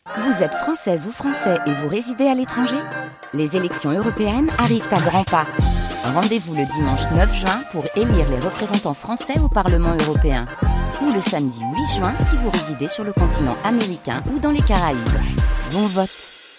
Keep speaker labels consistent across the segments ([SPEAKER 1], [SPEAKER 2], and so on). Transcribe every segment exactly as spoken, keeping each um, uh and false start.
[SPEAKER 1] Vous êtes française ou français et vous résidez à l'étranger ? Les élections européennes arrivent à grands pas. Rendez-vous le dimanche neuf juin pour élire les représentants français au Parlement européen. Ou le samedi huit juin si vous résidez sur le continent américain ou dans les Caraïbes. Bon vote!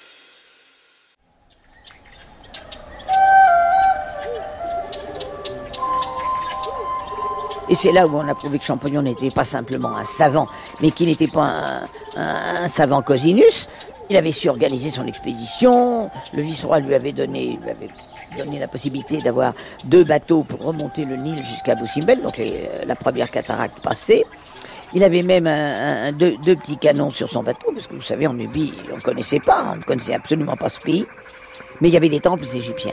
[SPEAKER 2] Et c'est là où on a prouvé que Champollion n'était pas simplement un savant, mais qu'il n'était pas un, un, un savant cosinus. Il avait su organiser son expédition, le vice-roi lui avait donné, lui avait donné la possibilité d'avoir deux bateaux pour remonter le Nil jusqu'à Bou Simbel, donc les, la première cataracte passée. Il avait même un, un, deux, deux petits canons sur son bateau, parce que vous savez, en Nubie, on ne connaissait pas, on ne connaissait absolument pas ce pays, mais il y avait des temples égyptiens.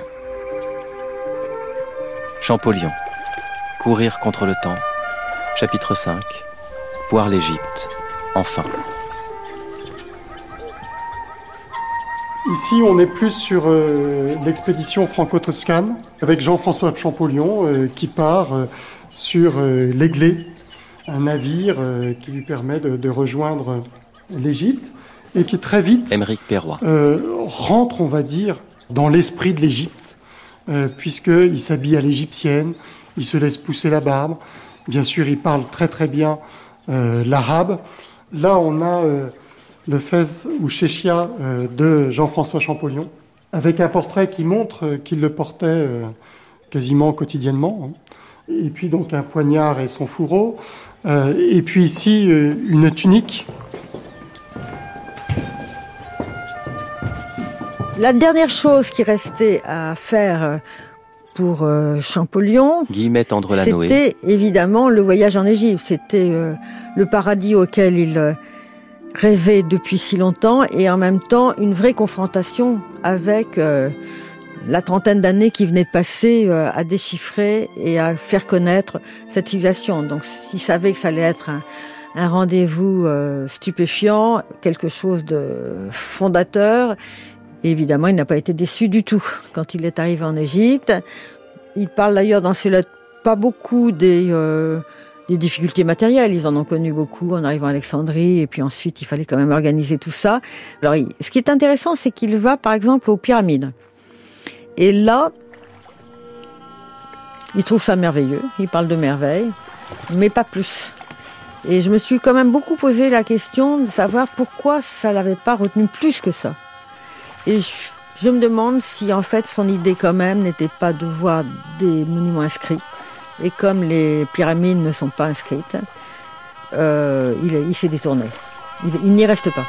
[SPEAKER 3] Champollion. Courir contre le temps. Chapitre cinq. Voir l'Égypte. Enfin.
[SPEAKER 4] Ici, on est plus sur euh, l'expédition franco-toscane, avec Jean-François Champollion, euh, qui part euh, sur euh, l'Aiglé, un navire euh, qui lui permet de, de rejoindre l'Égypte, et qui très vite
[SPEAKER 3] Émeric Perroy.
[SPEAKER 4] Euh, rentre, on va dire, dans l'esprit de l'Égypte, euh, puisqu'il s'habille à l'égyptienne, il se laisse pousser la barbe. Bien sûr, il parle très très bien euh, l'arabe. Là, on a euh, le Fez ou Chéchia euh, de Jean-François Champollion, avec un portrait qui montre euh, qu'il le portait euh, quasiment quotidiennement. Hein. Et puis donc un poignard et son fourreau. Euh, et puis ici, euh, une tunique.
[SPEAKER 5] La dernière chose qui restait à faire pour euh, Champollion,
[SPEAKER 3] Guillemette Andre Lanoé.
[SPEAKER 5] C'était évidemment le voyage en Égypte. C'était euh, le paradis auquel il euh, rêvait depuis si longtemps, et en même temps une vraie confrontation avec euh, la trentaine d'années qui venait de passer euh, à déchiffrer et à faire connaître cette civilisation. Donc il savait que ça allait être un, un rendez-vous euh, stupéfiant, quelque chose de fondateur. Et évidemment, il n'a pas été déçu du tout quand il est arrivé en Égypte. Il parle d'ailleurs dans ses lettres pas beaucoup des, euh, des difficultés matérielles. Ils en ont connu beaucoup en arrivant à Alexandrie, et puis ensuite, il fallait quand même organiser tout ça. Alors, il, ce qui est intéressant, c'est qu'il va, par exemple, aux pyramides. Et là, il trouve ça merveilleux. Il parle de merveilles, mais pas plus. Et je me suis quand même beaucoup posé la question de savoir pourquoi ça l'avait pas retenu plus que ça. Et je, je me demande si en fait son idée quand même n'était pas de voir des monuments inscrits. Et comme les pyramides ne sont pas inscrites, euh, il, il s'est détourné. Il, il n'y reste pas.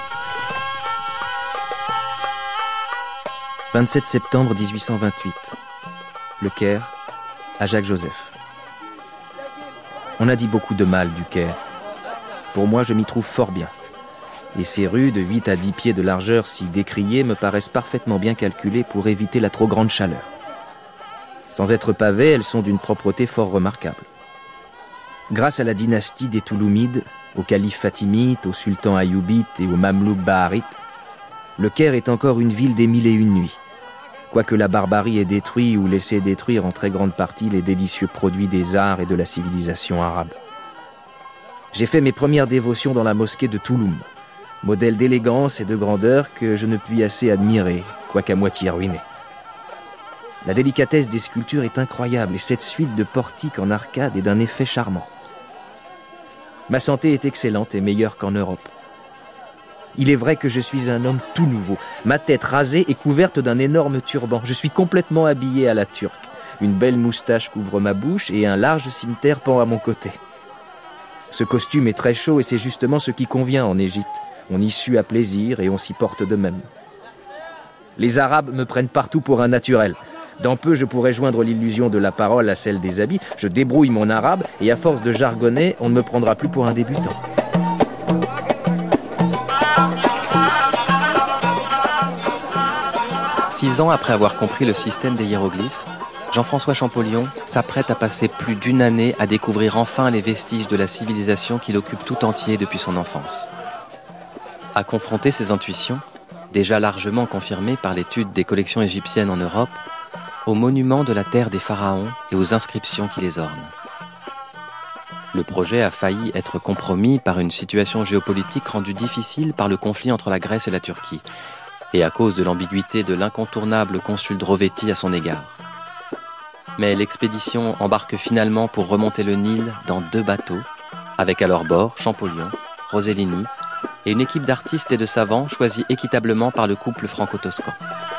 [SPEAKER 3] vingt-sept septembre dix-huit cent vingt-huit. Le Caire, à Jacques-Joseph. On a dit beaucoup de mal du Caire. Pour moi, je m'y trouve fort bien. Et ces rues de huit à dix pieds de largeur si décriées me paraissent parfaitement bien calculées pour éviter la trop grande chaleur. Sans être pavées, elles sont d'une propreté fort remarquable. Grâce à la dynastie des Touloumides, aux califes fatimites, aux sultans ayyoubites et aux mamelouks baharites, le Caire est encore une ville des mille et une nuits. Quoique la barbarie ait détruit ou laissé détruire en très grande partie les délicieux produits des arts et de la civilisation arabe. J'ai fait mes premières dévotions dans la mosquée de Touloum, modèle d'élégance et de grandeur que je ne puis assez admirer, quoiqu'à moitié ruiné. La délicatesse des sculptures est incroyable et cette suite de portiques en arcade est d'un effet charmant. Ma santé est excellente et meilleure qu'en Europe. Il est vrai que je suis un homme tout nouveau, ma tête rasée et couverte d'un énorme turban. Je suis complètement habillé à la turque. Une belle moustache couvre ma bouche et un large cimeterre pend à mon côté. Ce costume est très chaud et c'est justement ce qui convient en Égypte. On y sue à plaisir et on s'y porte de même. Les Arabes me prennent partout pour un naturel. Dans peu, je pourrais joindre l'illusion de la parole à celle des habits. Je débrouille mon arabe et à force de jargonner, on ne me prendra plus pour un débutant. Six ans après avoir compris le système des hiéroglyphes, Jean-François Champollion s'apprête à passer plus d'une année à découvrir enfin les vestiges de la civilisation qui l'occupe tout entier depuis son enfance. À confronter ses intuitions, déjà largement confirmées par l'étude des collections égyptiennes en Europe, aux monuments de la terre des pharaons et aux inscriptions qui les ornent.
[SPEAKER 6] Le projet a failli être compromis par une situation géopolitique rendue difficile par le conflit entre la Grèce et la Turquie, et à cause de l'ambiguïté de l'incontournable consul Drovetti à son égard. Mais l'expédition embarque finalement pour remonter le Nil dans deux bateaux, avec à leur bord Champollion, Rosellini et une équipe d'artistes et de savants choisis équitablement par le couple franco-toscan.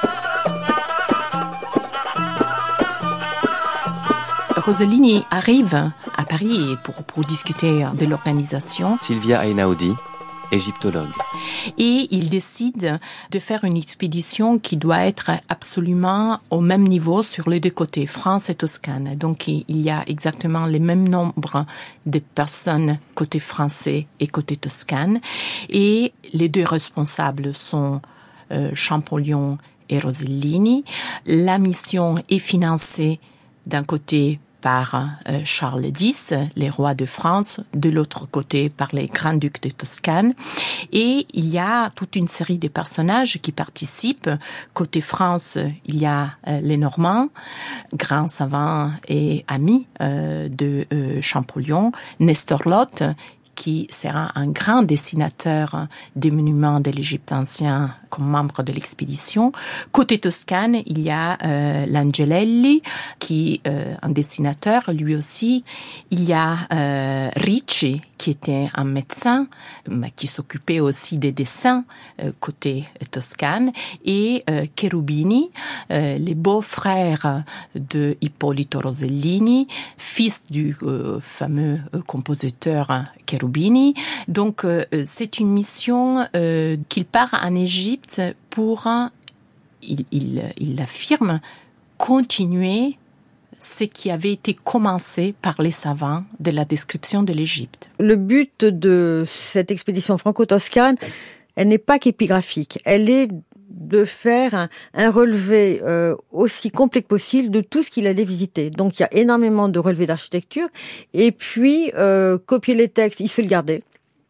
[SPEAKER 7] Rosellini arrive à Paris pour, pour discuter de l'organisation.
[SPEAKER 6] Sylvia Einaudi, égyptologue.
[SPEAKER 7] Et il décide de faire une expédition qui doit être absolument au même niveau sur les deux côtés, France et Toscane. Donc il y a exactement le même nombre de personnes côté français et côté Toscane. Et les deux responsables sont euh, Champollion et Rosellini. La mission est financée d'un côté par euh, Charles X, les rois de France, de l'autre côté par les grands-ducs de Toscane. Et il y a toute une série de personnages qui participent. Côté France, il y a euh, les Normands, grands savants et amis euh, de euh, Champollion, Nestor Lot, qui sera un grand dessinateur des monuments de l'Égypte ancien comme membre de l'expédition. Côté Toscane, il y a euh, Langelelli, qui est euh, un dessinateur, lui aussi. Il y a euh, Ricci, qui était un médecin, mais qui s'occupait aussi des dessins euh, côté Toscane, et euh, Cherubini, euh, les beaux-frères de Ippolito Rosellini, fils du euh, fameux euh, compositeur Cherubini. Donc, euh, c'est une mission euh, qu'il part en Égypte pour, il, il, il l'affirme, continuer ce qui avait été commencé par les savants de la description de l'Égypte.
[SPEAKER 5] Le but de cette expédition franco-toscane, elle n'est pas qu'épigraphique, elle est de faire un, un relevé euh, aussi complet que possible de tout ce qu'il allait visiter. Donc il y a énormément de relevés d'architecture, et puis euh, copier les textes, il faut le garder.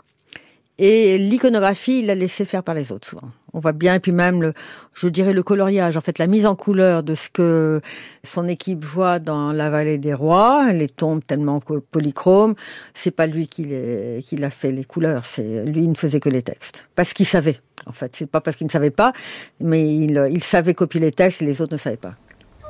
[SPEAKER 5] Et l'iconographie, il l'a laissé faire par les autres, souvent. On voit bien, et puis même, le, je dirais, le coloriage, en fait, la mise en couleur de ce que son équipe voit dans la vallée des rois, les tombes tellement polychromes, c'est pas lui qui, les, qui l'a fait les couleurs, c'est lui, il ne faisait que les textes. Parce qu'il savait, en fait. C'est pas parce qu'il ne savait pas, mais il, il savait copier les textes et les autres ne savaient pas.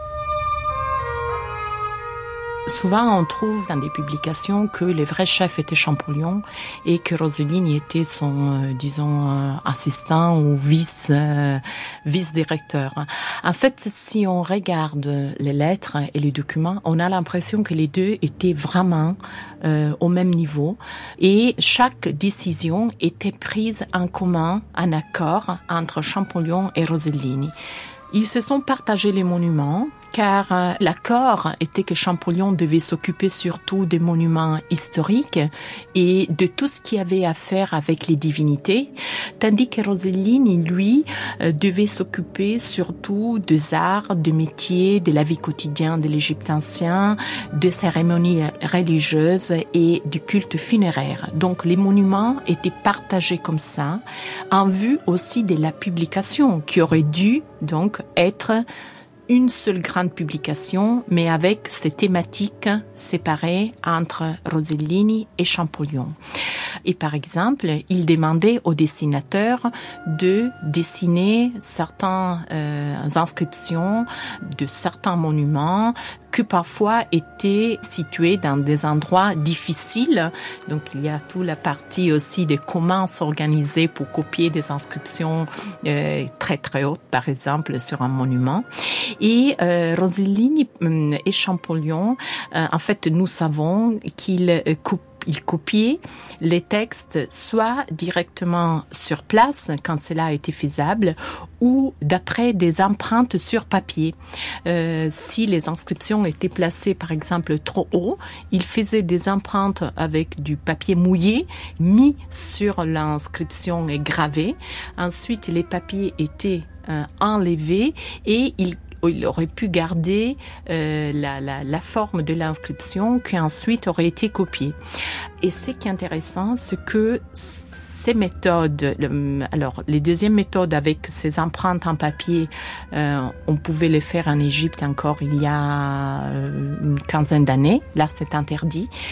[SPEAKER 7] Souvent, on trouve dans des publications que le vrai chef était Champollion et que Rosellini était son, euh, disons, euh, assistant ou vice, euh, vice-directeur. En fait, si on regarde les lettres et les documents, on a l'impression que les deux étaient vraiment euh, au même niveau et chaque décision était prise en commun, en accord entre Champollion et Rosellini. Ils se sont partagés les monuments, car euh, l'accord était que Champollion devait s'occuper surtout des monuments historiques et de tout ce qui avait à faire avec les divinités, tandis que Rosellini, lui, euh, devait s'occuper surtout des arts, des métiers, de la vie quotidienne de l'Égypte ancien, de cérémonies religieuses et du culte funéraire. Donc les monuments étaient partagés comme ça, en vue aussi de la publication qui aurait dû donc être une seule grande publication, mais avec ces thématiques séparées entre Rosellini et Champollion. Et par exemple, il demandait aux dessinateurs de dessiner certaines euh, inscriptions de certains monuments que parfois étaient situés dans des endroits difficiles. Donc il y a toute la partie aussi de comment s'organiser pour copier des inscriptions euh, très très hautes, par exemple, sur un monument. Et euh, Rosellini et Champollion, euh, en fait, nous savons qu'ils euh, copient Il copiait les textes soit directement sur place, quand cela a été faisable, ou d'après des empreintes sur papier. Euh, si les inscriptions étaient placées, par exemple, trop haut, il faisait des empreintes avec du papier mouillé, mis sur l'inscription et gravé. Ensuite, les papiers étaient euh, enlevés et il il aurait pu garder euh, la, la, la forme de l'inscription qui ensuite aurait été copiée. Et ce qui est intéressant, c'est que ces méthodes, le, alors les deuxièmes méthodes avec ces empreintes en papier, euh, on pouvait les faire en Égypte encore il y a euh, une quinzaine d'années. Là, c'est interdit.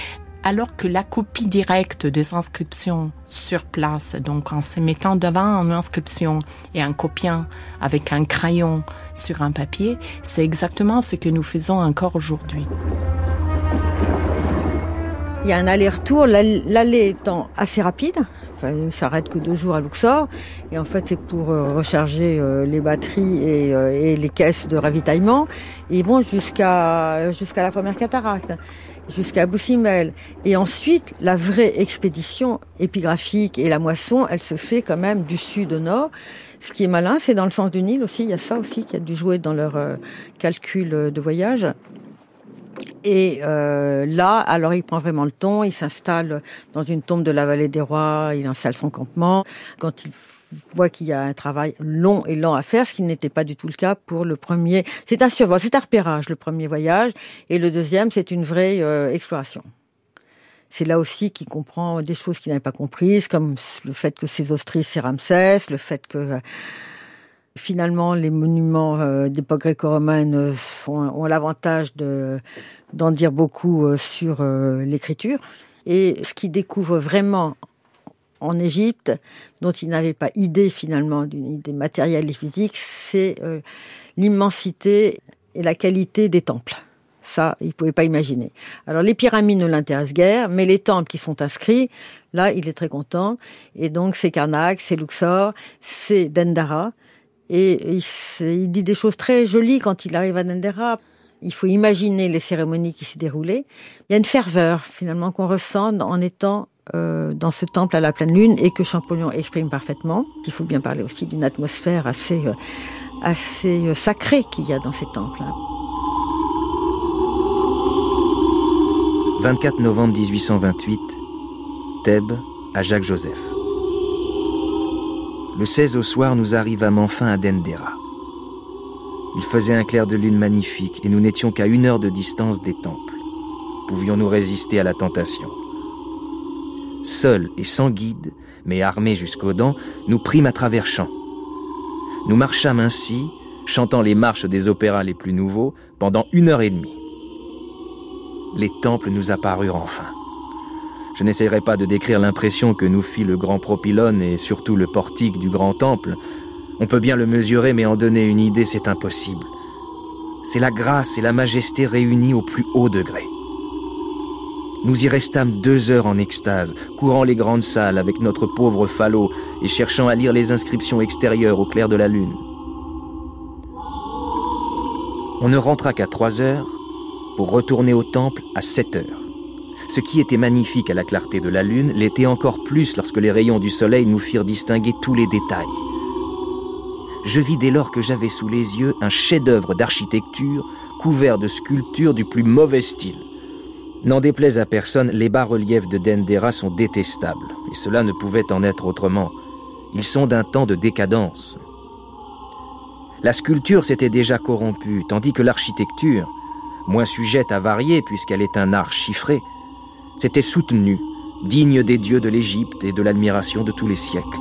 [SPEAKER 7] alors que la copie directe des inscriptions sur place, donc en se mettant devant une inscription et en copiant avec un crayon sur un papier, c'est exactement ce que nous faisons encore aujourd'hui.
[SPEAKER 5] Il y a un aller-retour, l'aller étant assez rapide. Enfin, il ne s'arrête que deux jours à Luxor. Et en fait, c'est pour euh, recharger euh, les batteries et, euh, et les caisses de ravitaillement. Et ils vont jusqu'à, jusqu'à la première cataracte, jusqu'à Abou Simbel. Et ensuite, la vraie expédition épigraphique et la moisson, elle se fait quand même du sud au nord. Ce qui est malin, c'est dans le sens du Nil aussi. Il y a ça aussi qui a dû jouer dans leur euh, calcul de voyage. Et euh, là, alors il prend vraiment le ton, il s'installe dans une tombe de la vallée des rois, il installe son campement. Quand il voit qu'il y a un travail long et lent à faire, ce qui n'était pas du tout le cas pour le premier. C'est un survol, c'est un repérage, le premier voyage. Et le deuxième, c'est une vraie euh, exploration. C'est là aussi qu'il comprend des choses qu'il n'avait pas comprises, comme le fait que Sésostris, c'est Ramsès, le fait que... Euh, Finalement, les monuments euh, d'époque gréco-romaine euh, sont, ont l'avantage de, d'en dire beaucoup euh, sur euh, l'écriture. Et ce qu'il découvre vraiment en Égypte, dont il n'avait pas idée finalement, d'une idée matérielle et physique, c'est euh, l'immensité et la qualité des temples. Ça, il ne pouvait pas imaginer. Alors, les pyramides ne l'intéressent guère, mais les temples qui sont inscrits, là, il est très content. Et donc, c'est Karnak, c'est Luxor, c'est Dendera. Et il, il dit des choses très jolies quand il arrive à Dendera. Il faut imaginer les cérémonies qui s'y déroulaient. Il y a une ferveur, finalement, qu'on ressent en étant euh, dans ce temple à la pleine lune et que Champollion exprime parfaitement. Il faut bien parler aussi d'une atmosphère assez, euh, assez sacrée qu'il y a dans ces temples.
[SPEAKER 3] vingt-quatre novembre dix-huit cent vingt-huit, Thèbes, à Jacques-Joseph. Le seize au soir, nous arrivâmes enfin à Dendera. Il faisait un clair de lune magnifique et nous n'étions qu'à une heure de distance des temples. Pouvions-nous résister à la tentation? Seuls et sans guide, mais armés jusqu'aux dents, nous prîmes à travers champs. Nous marchâmes ainsi, chantant les marches des opéras les plus nouveaux, pendant une heure et demie. Les temples nous apparurent enfin. Je n'essayerai pas de décrire l'impression que nous fit le grand propylone et surtout le portique du grand temple. On peut bien le mesurer, mais en donner une idée, c'est impossible. C'est la grâce et la majesté réunies au plus haut degré. Nous y restâmes deux heures en extase, courant les grandes salles avec notre pauvre falot et cherchant à lire les inscriptions extérieures au clair de la lune. On ne rentra qu'à trois heures pour retourner au temple à sept heures. Ce qui était magnifique à la clarté de la lune l'était encore plus lorsque les rayons du soleil nous firent distinguer tous les détails. Je vis dès lors que j'avais sous les yeux un chef-d'œuvre d'architecture couvert de sculptures du plus mauvais style. N'en déplaise à personne, les bas-reliefs de Dendera sont détestables, et cela ne pouvait en être autrement. Ils sont d'un temps de décadence. La sculpture s'était déjà corrompue, tandis que l'architecture, moins sujette à varier puisqu'elle est un art chiffré, s'était soutenue, digne des dieux de l'Égypte et de l'admiration de tous les siècles.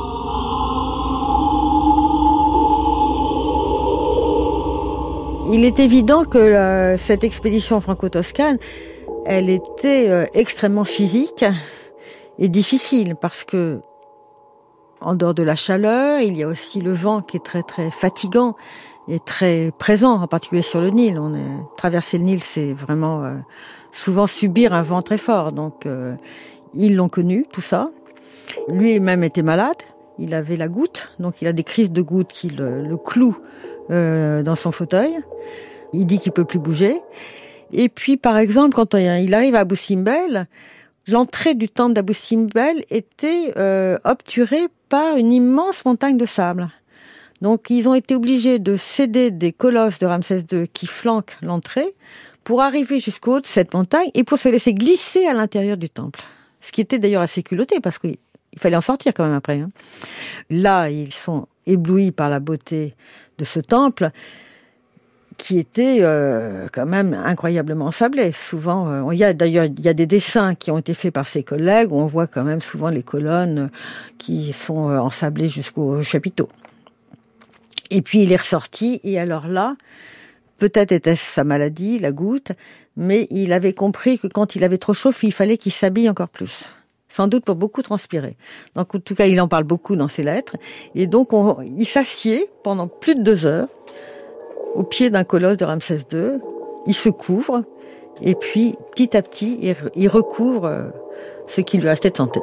[SPEAKER 5] Il est évident que la, cette expédition franco-toscane, elle était euh, extrêmement physique et difficile parce que, en dehors de la chaleur, il y a aussi le vent qui est très très fatigant et très présent, en particulier sur le Nil. On est, traverser le Nil, c'est vraiment euh, souvent subir un vent très fort. Donc, euh, ils l'ont connu, tout ça. Lui-même était malade. Il avait la goutte, donc il a des crises de goutte qui le, le clouent euh, dans son fauteuil. Il dit qu'il peut plus bouger. Et puis, par exemple, quand il arrive à Abou Simbel, l'entrée du temple d'Abou Simbel était euh, obturée par une immense montagne de sable. Donc, ils ont été obligés de céder des colosses de Ramsès deux qui flanquent l'entrée pour arriver jusqu'au haut de cette montagne et pour se laisser glisser à l'intérieur du temple. Ce qui était d'ailleurs assez culotté parce qu'il fallait en sortir quand même après. Hein. Là, ils sont éblouis par la beauté de ce temple qui était euh, quand même incroyablement ensablé. Souvent, euh, il y a d'ailleurs il y a des dessins qui ont été faits par ses collègues où on voit quand même souvent les colonnes qui sont euh, ensablées jusqu'au chapiteau. Et puis il est ressorti, et alors là, Peut-être était-ce sa maladie, la goutte, mais il avait compris que quand il avait trop chaud, il fallait qu'il s'habille encore plus. Sans doute pour beaucoup transpirer. Donc, en tout cas, il en parle beaucoup dans ses lettres. Et donc, on, il s'assied pendant plus de deux heures au pied d'un colosse de Ramsès deux. Il se couvre. Et puis, petit à petit, il, il recouvre ce qui lui restait de santé.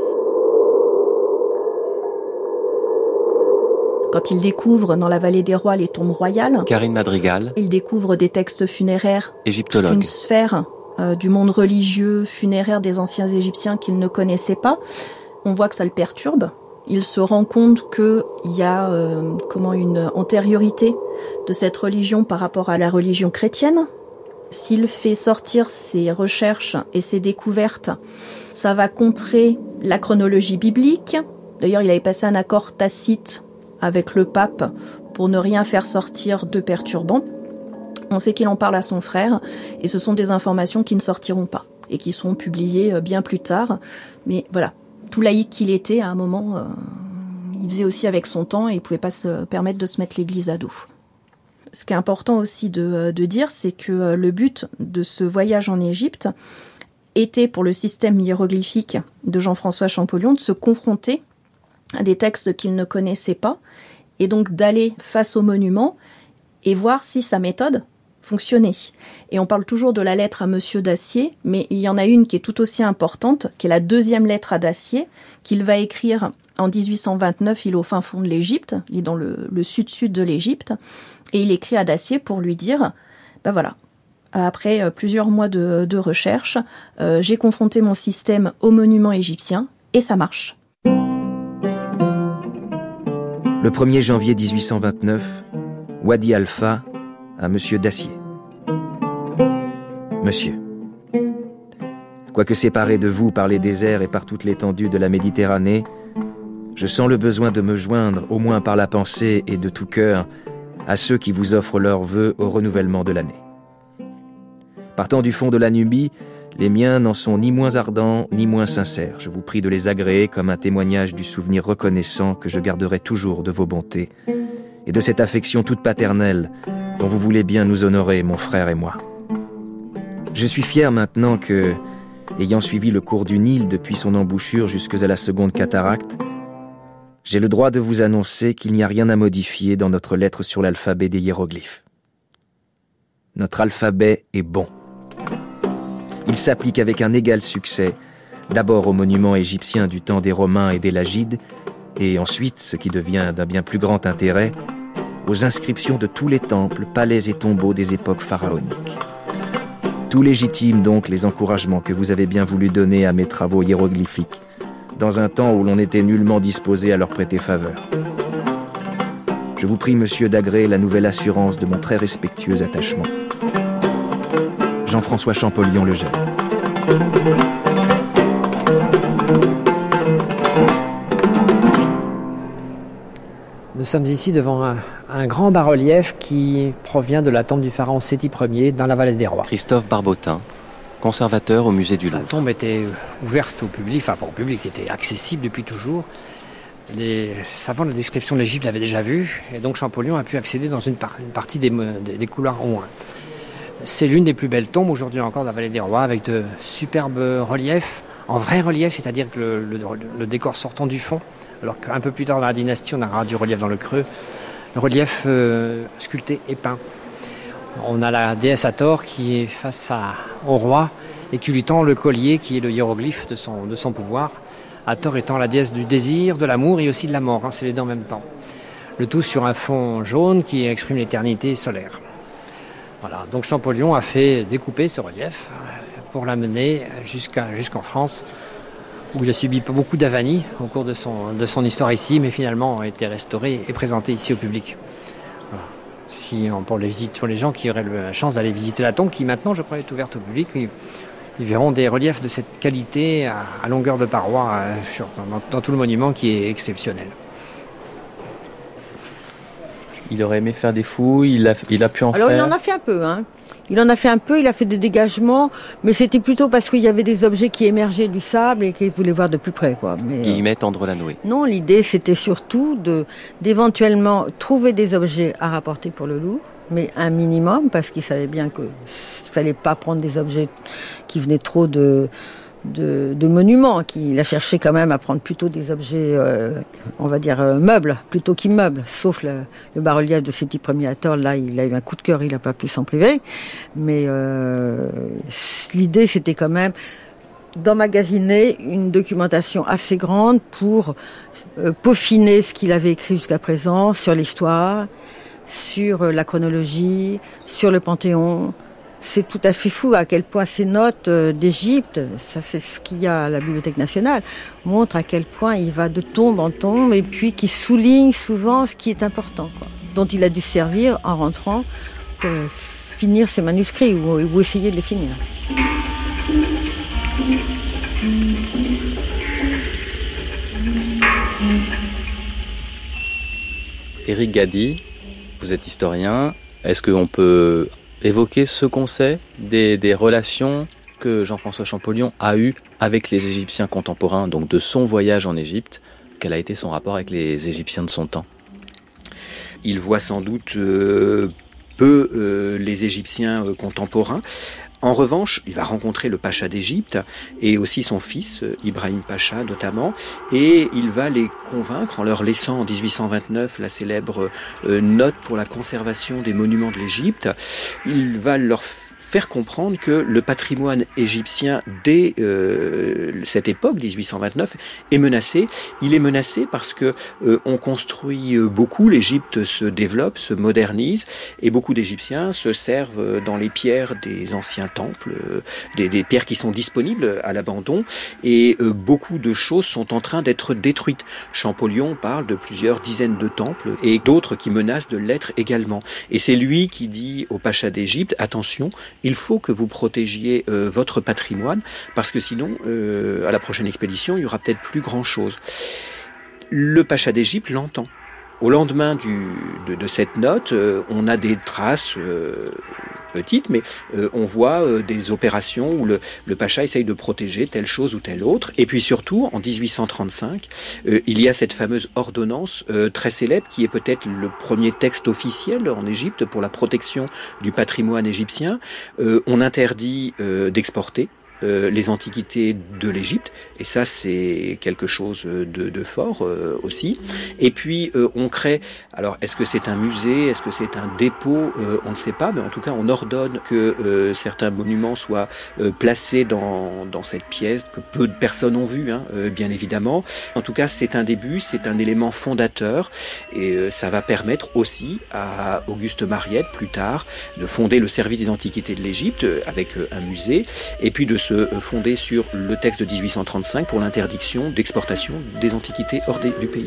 [SPEAKER 8] Quand il découvre dans la vallée des rois les tombes royales,
[SPEAKER 6] Karine Madrigal,
[SPEAKER 8] il découvre des textes funéraires,
[SPEAKER 6] égyptologue,
[SPEAKER 8] toute une sphère euh, du monde religieux funéraire des anciens Égyptiens qu'il ne connaissait pas. On voit que ça le perturbe. Il se rend compte qu'il y a euh, comment une antériorité de cette religion par rapport à la religion chrétienne. S'il fait sortir ses recherches et ses découvertes, ça va contrer la chronologie biblique. D'ailleurs, il avait passé un accord tacite avec le pape pour ne rien faire sortir de perturbant. On sait qu'il en parle à son frère et ce sont des informations qui ne sortiront pas et qui seront publiées bien plus tard. Mais voilà, tout laïc qu'il était, à un moment, euh, il faisait aussi avec son temps et il ne pouvait pas se permettre de se mettre l'église à dos. Ce qui est important aussi de, de dire, c'est que le but de ce voyage en Égypte était pour le système hiéroglyphique de Jean-François Champollion de se confronter à des textes qu'il ne connaissait pas, et donc d'aller face au monument et voir si sa méthode fonctionnait. Et on parle toujours de la lettre à Monsieur Dacier, mais il y en a une qui est tout aussi importante, qui est la deuxième lettre à Dacier, qu'il va écrire en dix-huit cent vingt-neuf, il est au fin fond de l'Égypte, il est dans le, le sud-sud de l'Égypte, et il écrit à Dacier pour lui dire, ben voilà, après plusieurs mois de, de recherche, euh, j'ai confronté mon système au monument égyptien, et ça marche.
[SPEAKER 3] Le premier janvier dix-huit cent vingt-neuf, Wadi Alpha à Monsieur Dacier. Monsieur, quoique séparé de vous par les déserts et par toute l'étendue de la Méditerranée, je sens le besoin de me joindre, au moins par la pensée et de tout cœur, à ceux qui vous offrent leurs vœux au renouvellement de l'année. Partant du fond de la Nubie, les miens n'en sont ni moins ardents, ni moins sincères. Je vous prie de les agréer comme un témoignage du souvenir reconnaissant que je garderai toujours de vos bontés et de cette affection toute paternelle dont vous voulez bien nous honorer, mon frère et moi. Je suis fier maintenant que, ayant suivi le cours du Nil depuis son embouchure jusqu'à la seconde cataracte, j'ai le droit de vous annoncer qu'il n'y a rien à modifier dans notre lettre sur l'alphabet des hiéroglyphes. Notre alphabet est bon. Il s'applique avec un égal succès, d'abord aux monuments égyptiens du temps des Romains et des Lagides, et ensuite, ce qui devient d'un bien plus grand intérêt, aux inscriptions de tous les temples, palais et tombeaux des époques pharaoniques. Tout légitime donc les encouragements que vous avez bien voulu donner à mes travaux hiéroglyphiques, dans un temps où l'on était nullement disposé à leur prêter faveur. Je vous prie, monsieur, d'agréer la nouvelle assurance de mon très respectueux attachement. Jean-François Champollion le Jeune.
[SPEAKER 9] Nous sommes ici devant un, un grand bas-relief qui provient de la tombe du pharaon Séti Ier dans la vallée des rois.
[SPEAKER 6] Christophe Barbotin, conservateur au musée du Louvre.
[SPEAKER 9] La tombe était ouverte au public, enfin pas au public, était accessible depuis toujours. Les savants de la description de l'Égypte l'avaient déjà vue, et donc Champollion a pu accéder dans une, par, une partie des, des, des couloirs en moins. C'est l'une des plus belles tombes aujourd'hui encore de la vallée des rois, avec de superbes reliefs, en vrai relief, c'est-à-dire que le, le, le décor sortant du fond, alors qu'un peu plus tard dans la dynastie, on aura du relief dans le creux, le relief euh, sculpté et peint. On a la déesse Hathor qui est face à, au roi et qui lui tend le collier qui est le hiéroglyphe de son, de son pouvoir. Hathor étant la déesse du désir, de l'amour et aussi de la mort, hein, c'est les deux en même temps. Le tout sur un fond jaune qui exprime l'éternité solaire. Voilà, donc Champollion a fait découper ce relief pour l'amener jusqu'à, jusqu'en France, où il a subi beaucoup d'avanies au cours de son, de son histoire ici, mais finalement a été restauré et présenté ici au public. Voilà. Si, pour, les visites, pour les gens qui auraient la chance d'aller visiter la tombe, qui maintenant, je crois, est ouverte au public, ils, ils verront des reliefs de cette qualité à, à longueur de paroi euh, sur, dans, dans tout le monument qui est exceptionnel.
[SPEAKER 10] Il aurait aimé faire des fouilles, il a, il a pu en
[SPEAKER 5] Alors,
[SPEAKER 10] faire.
[SPEAKER 5] Alors il en a fait un peu, hein. Il en a fait un peu, il a fait des dégagements, mais c'était plutôt parce qu'il y avait des objets qui émergeaient du sable et qu'il voulait voir de plus près, quoi. Mais,
[SPEAKER 6] Guillemette Andre Lanoué.
[SPEAKER 5] Non, l'idée c'était surtout de, d'éventuellement trouver des objets à rapporter pour le Louvre, mais un minimum, parce qu'il savait bien qu'il ne fallait pas prendre des objets qui venaient trop de, de, de monuments, qu'il a cherché quand même à prendre plutôt des objets, euh, on va dire, euh, meubles, plutôt qu'immeubles, sauf le, le bas-relief de Seti Ier Hathor, là il a eu un coup de cœur, il n'a pas pu s'en priver, mais euh, l'idée c'était quand même d'emmagasiner une documentation assez grande pour euh, peaufiner ce qu'il avait écrit jusqu'à présent sur l'histoire, sur la chronologie, sur le Panthéon. C'est tout à fait fou à quel point ces notes d'Égypte, ça c'est ce qu'il y a à la Bibliothèque nationale, montrent à quel point il va de tombe en tombe et puis qui souligne souvent ce qui est important, quoi, dont il a dû se servir en rentrant pour finir ses manuscrits ou, ou essayer de les finir.
[SPEAKER 6] Éric Gady, vous êtes historien. Est-ce qu'on peut évoquer ce qu'on sait des, des relations que Jean-François Champollion a eues avec les Égyptiens contemporains, donc de son voyage en Égypte? Quel a été son rapport avec les Égyptiens de son temps?
[SPEAKER 11] Il voit sans doute euh, peu euh, les Égyptiens euh, contemporains. En revanche, il va rencontrer le pacha d'Égypte et aussi son fils, Ibrahim Pacha notamment, et il va les convaincre en leur laissant en dix-huit cent vingt-neuf la célèbre euh, note pour la conservation des monuments de l'Égypte. Il va leur faire comprendre que le patrimoine égyptien dès euh, cette époque, dix-huit cent vingt-neuf, est menacé. Il est menacé parce que euh, on construit beaucoup, l'Égypte se développe, se modernise, et beaucoup d'Égyptiens se servent dans les pierres des anciens temples, euh, des, des pierres qui sont disponibles à l'abandon, et euh, beaucoup de choses sont en train d'être détruites. Champollion parle de plusieurs dizaines de temples, et d'autres qui menacent de l'être également. Et c'est lui qui dit au pacha d'Égypte, attention, il faut que vous protégiez euh, votre patrimoine, parce que sinon, euh, à la prochaine expédition, il y aura peut-être plus grand-chose. Le pacha d'Égypte l'entend. Au lendemain du, de, de cette note, euh, on a des traces euh, petites, mais euh, on voit euh, des opérations où le, le pacha essaye de protéger telle chose ou telle autre. Et puis surtout, en dix-huit cent trente-cinq, euh, il y a cette fameuse ordonnance euh, très célèbre qui est peut-être le premier texte officiel en Égypte pour la protection du patrimoine égyptien. Euh, on interdit euh, d'exporter Euh, les antiquités de l'Égypte, et ça c'est quelque chose de, de fort euh, aussi. Et puis euh, on crée, alors est-ce que c'est un musée, est-ce que c'est un dépôt, euh, on ne sait pas, mais en tout cas on ordonne que euh, certains monuments soient euh, placés dans, dans cette pièce que peu de personnes ont vu, hein, euh, bien évidemment. En tout cas c'est un début, c'est un élément fondateur, et euh, ça va permettre aussi à Auguste Mariette plus tard de fonder le service des antiquités de l'Égypte euh, avec euh, un musée, et puis de se fondé sur le texte de dix-huit cent trente-cinq pour l'interdiction d'exportation des antiquités hors du pays.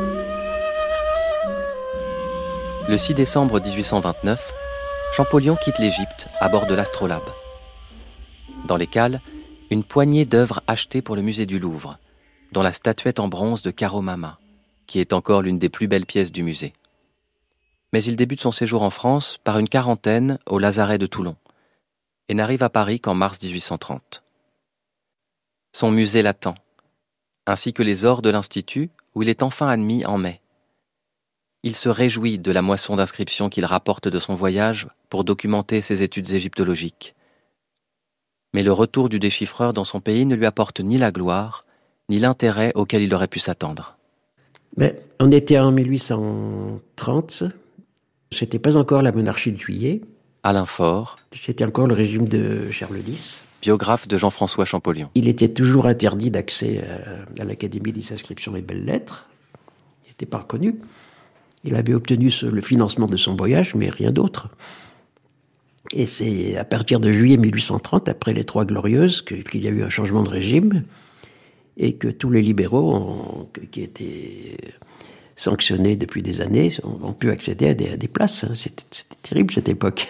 [SPEAKER 6] Le six décembre dix-huit cent vingt-neuf, Champollion quitte l'Égypte à bord de l'Astrolabe. Dans les cales, une poignée d'œuvres achetées pour le musée du Louvre, dont la statuette en bronze de Karo Mama, qui est encore l'une des plus belles pièces du musée. Mais il débute son séjour en France par une quarantaine au lazaret de Toulon, et n'arrive à Paris qu'en mars dix-huit cent trente. Son musée l'attend, ainsi que les ors de l'Institut, où il est enfin admis en mai. Il se réjouit de la moisson d'inscriptions qu'il rapporte de son voyage pour documenter ses études égyptologiques. Mais le retour du déchiffreur dans son pays ne lui apporte ni la gloire, ni l'intérêt auquel il aurait pu s'attendre.
[SPEAKER 12] Mais on était en mille huit cent trente, c'était pas encore la monarchie de Juillet.
[SPEAKER 6] Alain Faure,
[SPEAKER 12] c'était encore le régime de Charles X.
[SPEAKER 6] Biographe de Jean-François Champollion.
[SPEAKER 12] Il était toujours interdit d'accès à, à l'Académie des inscriptions et belles-lettres. Il n'était pas reconnu. Il avait obtenu ce, le financement de son voyage, mais rien d'autre. Et c'est à partir de juillet mille huit cent trente, après les Trois Glorieuses, que, qu'il y a eu un changement de régime et que tous les libéraux ont, qui étaient sanctionnés depuis des années ont, ont pu accéder à des, à des places. C'était, c'était terrible cette époque.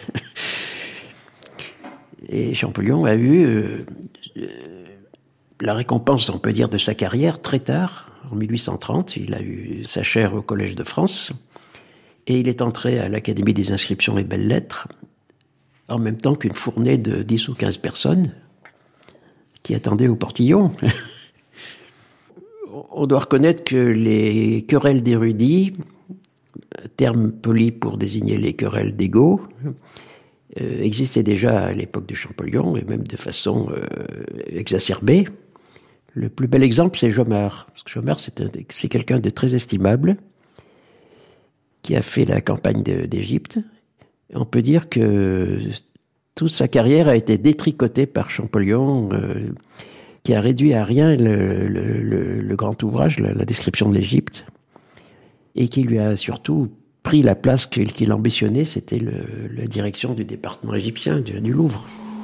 [SPEAKER 12] Et Champollion a eu euh, euh, la récompense, on peut dire, de sa carrière très tard, en mille huit cent trente. Il a eu sa chaire au Collège de France et il est entré à l'Académie des inscriptions et belles-lettres en même temps qu'une fournée de dix ou quinze personnes qui attendaient au portillon. On doit reconnaître que les querelles d'érudits terme poli pour désigner les querelles d'ego euh, existait déjà à l'époque de Champollion, et même de façon euh, exacerbée. Le plus bel exemple, c'est Jomard. Parce que Jomard, c'est, un, c'est quelqu'un de très estimable, qui a fait la campagne de, d'Égypte. On peut dire que toute sa carrière a été détricotée par Champollion, euh, qui a réduit à rien le, le, le, le grand ouvrage, la, la description de l'Égypte, et qui lui a surtout pris la place qu'il, qu'il ambitionnait, c'était le, la direction du département égyptien, du, du Louvre.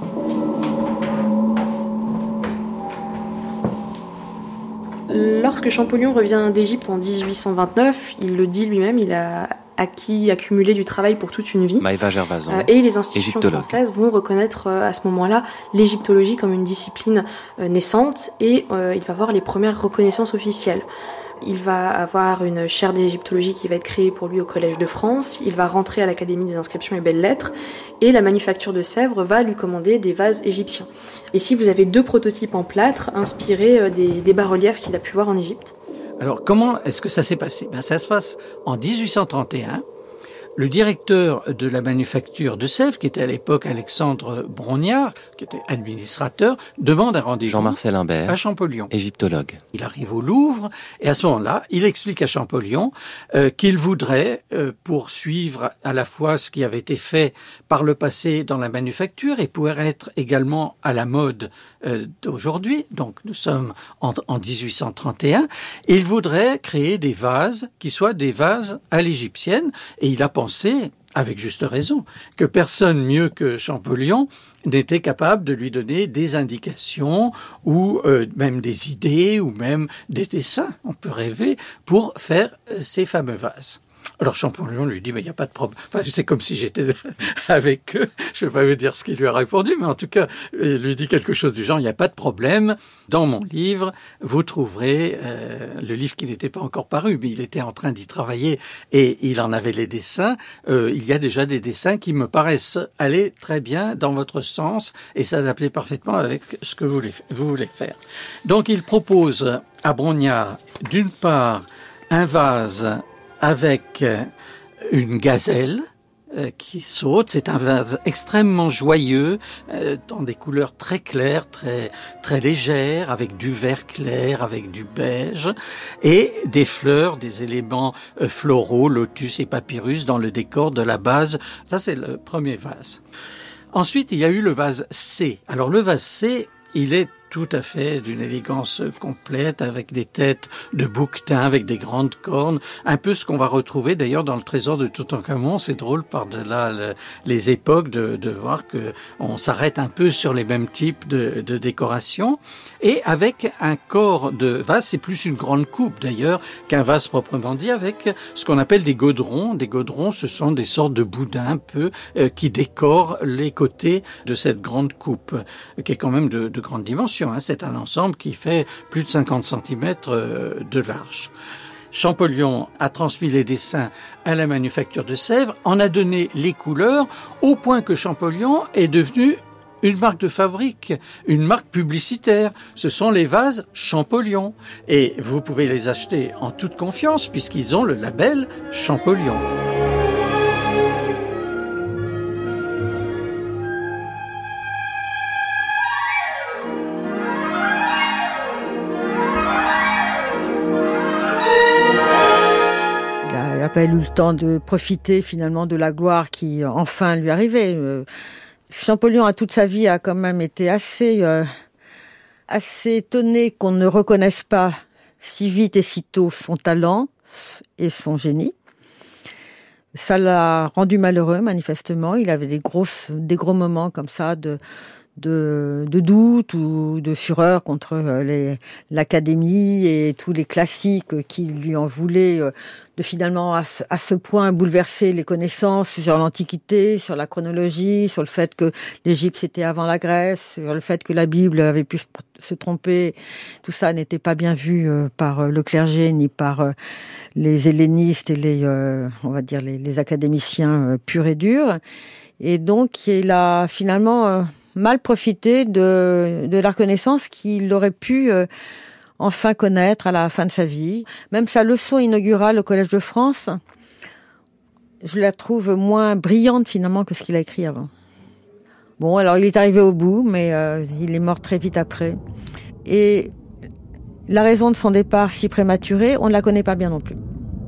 [SPEAKER 13] Lorsque Champollion revient d'Égypte en dix-huit cent vingt-neuf, il le dit lui-même, il a acquis, accumulé du travail pour toute une vie.
[SPEAKER 6] Maëva Gervason,
[SPEAKER 13] euh, et les institutions françaises vont reconnaître euh, à ce moment-là l'égyptologie comme une discipline euh, naissante, et euh, il va avoir les premières reconnaissances officielles. Il va avoir une chaire d'égyptologie qui va être créée pour lui au Collège de France, il va rentrer à l'Académie des inscriptions et belles-lettres, et la manufacture de Sèvres va lui commander des vases égyptiens. Ici, vous avez deux prototypes en plâtre inspirés des, des bas-reliefs qu'il a pu voir en Égypte.
[SPEAKER 14] Alors, comment est-ce que ça s'est passé ? Ben, ça se passe en dix-huit cent trente et un. Le directeur de la manufacture de Sèvres, qui était à l'époque Alexandre Brongniart, qui était administrateur, demande un rendez-vous
[SPEAKER 6] Jean-Marcel Imbert,
[SPEAKER 14] à Champollion,
[SPEAKER 6] égyptologue.
[SPEAKER 14] Il arrive au Louvre, et à ce moment-là, il explique à Champollion euh, qu'il voudrait euh, poursuivre à la fois ce qui avait été fait par le passé dans la manufacture et pouvoir être également à la mode euh, d'aujourd'hui. Donc nous sommes en, en dix-huit cent trente et un. Et il voudrait créer des vases qui soient des vases à l'égyptienne, et il a pensé, avec juste raison, que personne mieux que Champollion n'était capable de lui donner des indications ou euh, même des idées ou même des dessins, on peut rêver, pour faire euh, ces fameux vases. Alors Champollion lui dit, mais il n'y a pas de problème. Enfin, c'est comme si j'étais avec eux. Je ne vais pas vous dire ce qu'il lui a répondu, mais en tout cas, il lui dit quelque chose du genre, il n'y a pas de problème. Dans mon livre, vous trouverez euh, le livre qui n'était pas encore paru, mais il était en train d'y travailler et il en avait les dessins. Euh, il y a déjà des dessins qui me paraissent aller très bien dans votre sens et s'adapter parfaitement avec ce que vous voulez, vous voulez faire. Donc, il propose à Brongniart, d'une part, un vase avec une gazelle euh, qui saute. C'est un vase extrêmement joyeux, euh, dans des couleurs très claires, très très légères, avec du vert clair, avec du beige, et des fleurs, des éléments euh, floraux, lotus et papyrus dans le décor de la base. Ça, c'est le premier vase. Ensuite, il y a eu le vase C. Alors, le vase C, il est tout à fait d'une élégance complète, avec des têtes de bouquetin, avec des grandes cornes, un peu ce qu'on va retrouver d'ailleurs dans le trésor de Toutankhamon. C'est drôle par-delà le, les époques de, de voir que on s'arrête un peu sur les mêmes types de, de décorations, et avec un corps de vase, c'est plus une grande coupe d'ailleurs qu'un vase proprement dit, avec ce qu'on appelle des godrons. Des godrons, ce sont des sortes de boudins un peu euh, qui décorent les côtés de cette grande coupe, euh, qui est quand même de, de grande dimension. C'est un ensemble qui fait plus de cinquante centimètres de large. Champollion a transmis les dessins à la manufacture de Sèvres, en a donné les couleurs, au point que Champollion est devenu une marque de fabrique, une marque publicitaire. Ce sont les vases Champollion. Et vous pouvez les acheter en toute confiance, puisqu'ils ont le label Champollion.
[SPEAKER 5] Il n'a pas eu le temps de profiter finalement de la gloire qui enfin lui arrivait. Champollion, à toute sa vie, a quand même été assez, euh, assez étonné qu'on ne reconnaisse pas si vite et si tôt son talent et son génie. Ça l'a rendu malheureux, manifestement. Il avait des grosses, des gros moments comme ça de, de, de doute ou de fureur contre les, l'académie et tous les classiques qui lui en voulaient, de finalement à, à ce point bouleverser les connaissances sur l'Antiquité, sur la chronologie, sur le fait que l'Égypte c'était avant la Grèce, sur le fait que la Bible avait pu se tromper. Tout ça n'était pas bien vu par le clergé ni par les hellénistes et les, euh, on va dire les, les académiciens purs et durs. Et donc il a finalement euh, mal profité de, de la reconnaissance qu'il aurait pu euh, enfin connaître à la fin de sa vie. Même sa leçon inaugurale au Collège de France, je la trouve moins brillante finalement que ce qu'il a écrit avant. Bon, alors il est arrivé au bout, mais euh, il est mort très vite après. Et la raison de son départ si prématuré, on ne la connaît pas bien non plus.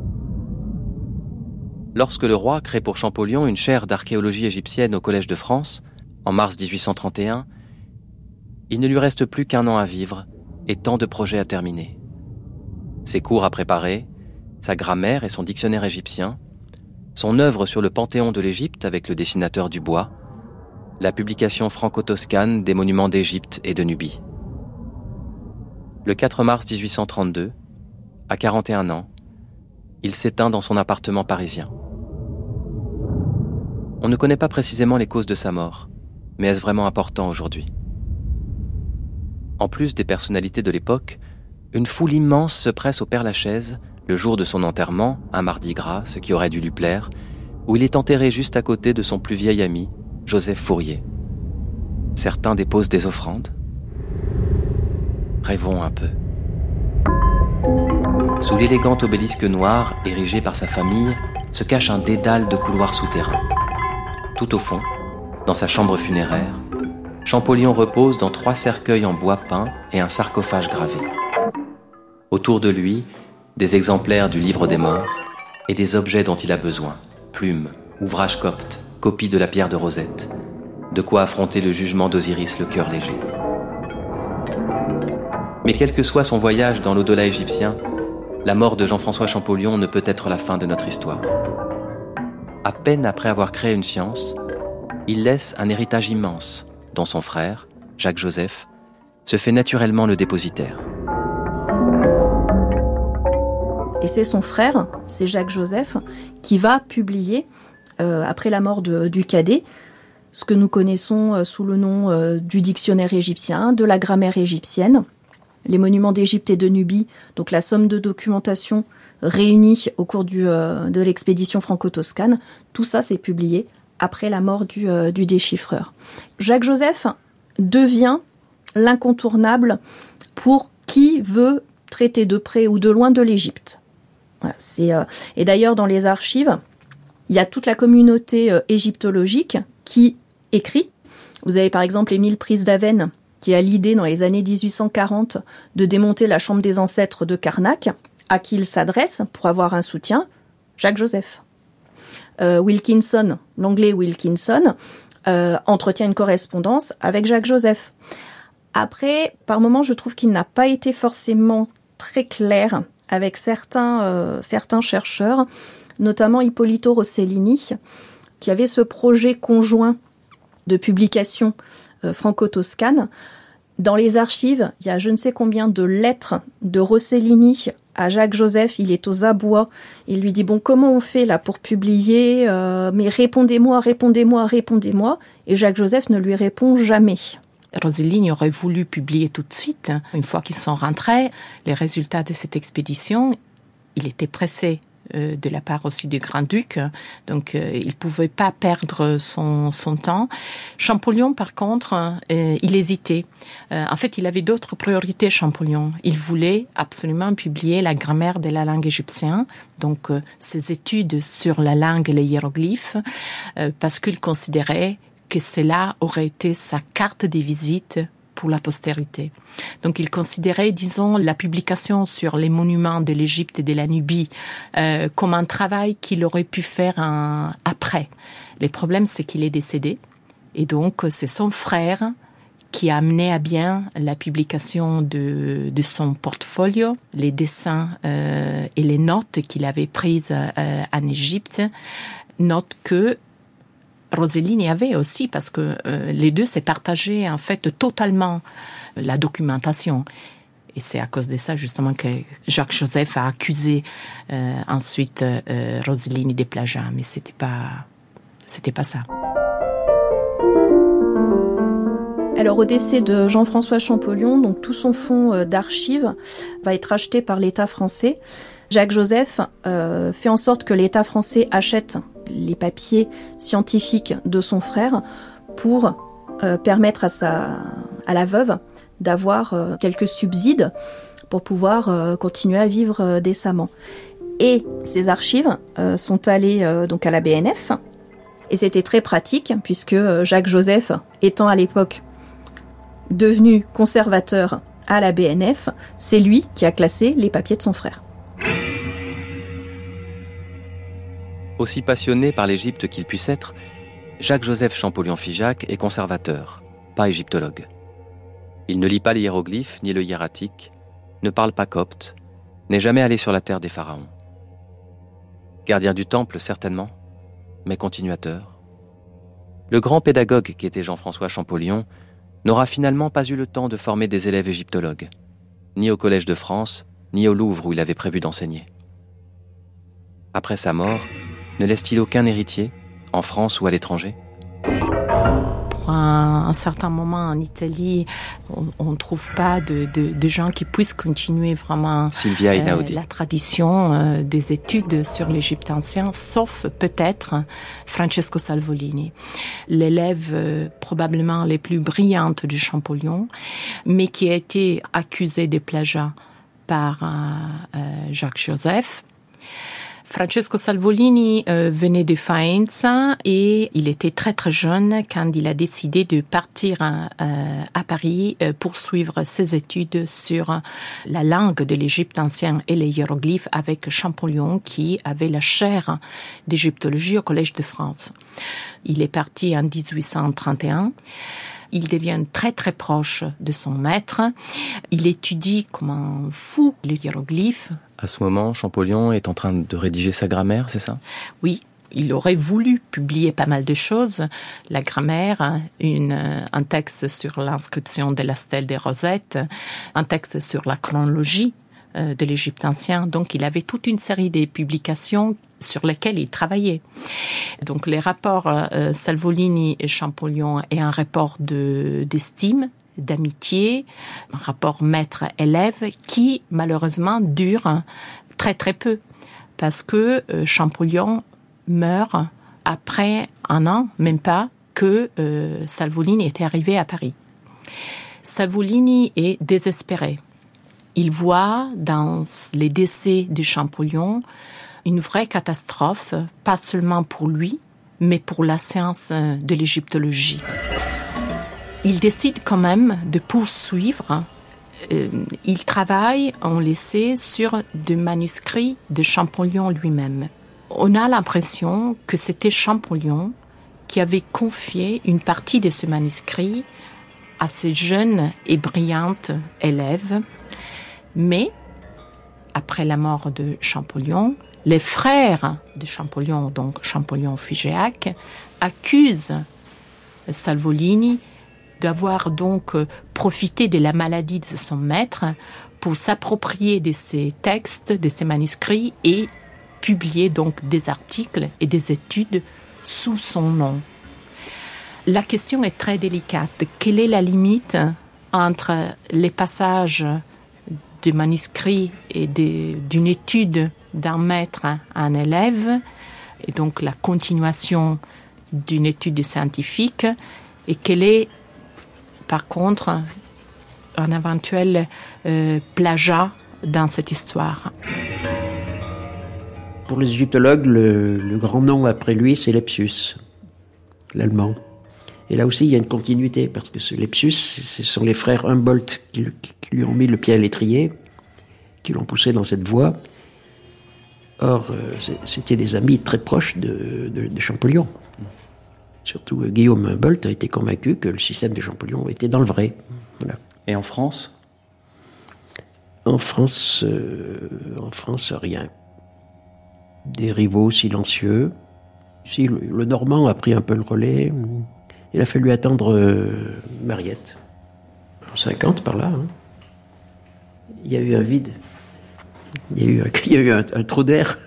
[SPEAKER 6] Lorsque le roi crée pour Champollion une chaire d'archéologie égyptienne au Collège de France, en mars dix-huit cent trente et un, il ne lui reste plus qu'un an à vivre et tant de projets à terminer. Ses cours à préparer, sa grammaire et son dictionnaire égyptien, son œuvre sur le panthéon de l'Égypte avec le dessinateur Dubois, la publication franco-toscane des monuments d'Égypte et de Nubie. Le quatre mars dix-huit cent trente-deux, à quarante et un ans, il s'éteint dans son appartement parisien. On ne connaît pas précisément les causes de sa mort, mais est-ce vraiment important aujourd'hui ? En plus des personnalités de l'époque, une foule immense se presse au Père-Lachaise le jour de son enterrement, un mardi gras, ce qui aurait dû lui plaire, où il est enterré juste à côté de son plus vieil ami, Joseph Fourier. Certains déposent des offrandes. Rêvons un peu. Sous l'élégant obélisque noir érigé par sa famille se cache un dédale de couloirs souterrains. Tout au fond, dans sa chambre funéraire, Champollion repose dans trois cercueils en bois peint et un sarcophage gravé. Autour de lui, des exemplaires du livre des morts et des objets dont il a besoin, plumes, ouvrages coptes, copies de la pierre de Rosette, de quoi affronter le jugement d'Osiris le cœur léger. Mais quel que soit son voyage dans l'au-delà égyptien, la mort de Jean-François Champollion ne peut être la fin de notre histoire. À peine après avoir créé une science, il laisse un héritage immense, dont son frère, Jacques-Joseph, se fait naturellement le dépositaire.
[SPEAKER 8] Et c'est son frère, c'est Jacques-Joseph, qui va publier, euh, après la mort de, du cadet, ce que nous connaissons euh, sous le nom euh, du dictionnaire égyptien, de la grammaire égyptienne, les monuments d'Égypte et de Nubie, donc la somme de documentation réunie au cours du, euh, de l'expédition franco-toscane, tout ça c'est publié après la mort du, euh, du déchiffreur. Jacques-Joseph devient l'incontournable pour qui veut traiter de près ou de loin de l'Égypte. Voilà, c'est, euh, et d'ailleurs, dans les archives, il y a toute la communauté euh, égyptologique qui écrit. Vous avez par exemple Émile Prisdaven, qui a l'idée dans les années dix-huit cent quarante de démonter la chambre des ancêtres de Karnak, à qui il s'adresse pour avoir un soutien, Jacques-Joseph. Euh, Wilkinson, l'anglais Wilkinson, euh, entretient une correspondance avec Jacques-Joseph. Après, par moments, je trouve qu'il n'a pas été forcément très clair avec certains, euh, certains chercheurs, notamment Ippolito Rossellini, qui avait ce projet conjoint de publication euh, franco-toscane. Dans les archives, il y a je ne sais combien de lettres de Rossellini à Jacques-Joseph. Il est aux abois. Il lui dit, bon, comment on fait là pour publier euh, mais répondez-moi, répondez-moi, répondez-moi. Et Jacques-Joseph ne lui répond jamais.
[SPEAKER 7] Rossellini aurait voulu publier tout de suite. Une fois qu'ils sont rentrés, les résultats de cette expédition, il était pressé euh, de la part aussi du grand-duc, donc euh, il ne pouvait pas perdre son, son temps. Champollion, par contre, euh, il hésitait. Euh, en fait, il avait d'autres priorités, Champollion. Il voulait absolument publier la grammaire de la langue égyptienne, donc euh, ses études sur la langue et les hiéroglyphes, euh, parce qu'il considérait que cela aurait été sa carte de visite pour la postérité. Donc il considérait, disons, la publication sur les monuments de l'Égypte et de la Nubie euh, comme un travail qu'il aurait pu faire un... après. Le problème, c'est qu'il est décédé, et donc c'est son frère qui a amené à bien la publication de, de son portfolio, les dessins euh, et les notes qu'il avait prises euh, en Égypte, notes que Rossellini avait aussi, parce que euh, les deux s'est partagé en fait totalement la documentation. Et c'est à cause de ça justement que Jacques-Joseph a accusé euh, ensuite euh, Rossellini de plagiat, mais c'était pas, c'était pas ça.
[SPEAKER 8] Alors au décès de Jean-François Champollion, donc tout son fonds d'archives va être acheté par l'État français. Jacques-Joseph euh, fait en sorte que l'État français achète les papiers scientifiques de son frère pour euh, permettre à, sa, à la veuve d'avoir euh, quelques subsides pour pouvoir euh, continuer à vivre euh, décemment. Et ces archives euh, sont allées euh, donc à la B N F. Et c'était très pratique, puisque Jacques Joseph, étant à l'époque devenu conservateur à la B N F, c'est lui qui a classé les papiers de son frère.
[SPEAKER 6] Aussi passionné par l'Égypte qu'il puisse être, Jacques-Joseph Champollion-Figeac est conservateur, pas égyptologue. Il ne lit pas les hiéroglyphes ni le hiératique, ne parle pas copte, n'est jamais allé sur la terre des pharaons. Gardien du temple, certainement, mais continuateur. Le grand pédagogue qui était Jean-François Champollion n'aura finalement pas eu le temps de former des élèves égyptologues, ni au Collège de France, ni au Louvre où il avait prévu d'enseigner. Après sa mort, ne laisse-t-il aucun héritier, en France ou à l'étranger ?
[SPEAKER 7] Pour un, un certain moment en Italie, on ne trouve pas de, de, de gens qui puissent continuer vraiment
[SPEAKER 6] Silvia
[SPEAKER 7] euh, la tradition euh, des études sur l'Égypte ancien, sauf peut-être Francesco Salvolini, l'élève euh, probablement les plus brillantes de Champollion, mais qui a été accusé de plagiat par euh, euh, Jacques Joseph. Francesco Salvolini euh, venait de Faenza et il était très très jeune quand il a décidé de partir euh, à Paris euh, pour suivre ses études sur la langue de l'Égypte ancienne et les hiéroglyphes avec Champollion qui avait la chaire d'égyptologie au Collège de France. Il est parti en dix-huit cent trente et un. Il devient très très proche de son maître. Il étudie comme un fou les hiéroglyphes.
[SPEAKER 6] À ce moment, Champollion est en train de rédiger sa grammaire, c'est ça ?
[SPEAKER 7] Oui, il aurait voulu publier pas mal de choses. La grammaire, une, un texte sur l'inscription de la stèle des Rosettes, un texte sur la chronologie de l'Égypte ancien. Donc il avait toute une série de publications sur lesquelles il travaillait. Donc les rapports euh, Salvolini et Champollion est un rapport de, d'estime, d'amitié, un rapport maître-élève qui malheureusement dure très très peu parce que euh, Champollion meurt après un an, même pas, que euh, Salvolini était arrivé à Paris. Salvolini est désespéré. Il voit dans les décès de Champollion une vraie catastrophe, pas seulement pour lui, mais pour la science de l'égyptologie. Il décide quand même de poursuivre. Euh, il travaille, on le sait, sur des manuscrits de Champollion lui-même. On a l'impression que c'était Champollion qui avait confié une partie de ce manuscrit à ces jeunes et brillantes élèves. Mais, après la mort de Champollion, les frères de Champollion, donc Champollion-Figeac, accusent Salvolini d'avoir donc profité de la maladie de son maître pour s'approprier de ses textes, de ses manuscrits et publier donc des articles et des études sous son nom. La question est très délicate. Quelle est la limite entre les passages des manuscrits et de, d'une étude d'un maître à un élève, et donc la continuation d'une étude scientifique, et quel est, par contre, un éventuel euh, plagiat dans cette histoire.
[SPEAKER 12] Pour les égyptologues, le, le grand nom après lui, c'est Lepsius, l'allemand. Et là aussi, il y a une continuité, parce que ce Lepsius, ce sont les frères Humboldt qui, qui lui ont mis le pied à l'étrier, qui l'ont poussé dans cette voie. Or, c'était des amis très proches de, de, de Champollion. Surtout Guillaume Humboldt a été convaincu que le système de Champollion était dans le vrai. Voilà.
[SPEAKER 6] Et en France ?
[SPEAKER 12] En France, euh, en France, rien. Des rivaux silencieux. Si, le, le Normand a pris un peu le relais. Il a fallu attendre euh, Mariette. En cinquante, par là. Hein. Il y a eu un vide. Il y a eu un, il y a eu un, un trou d'air.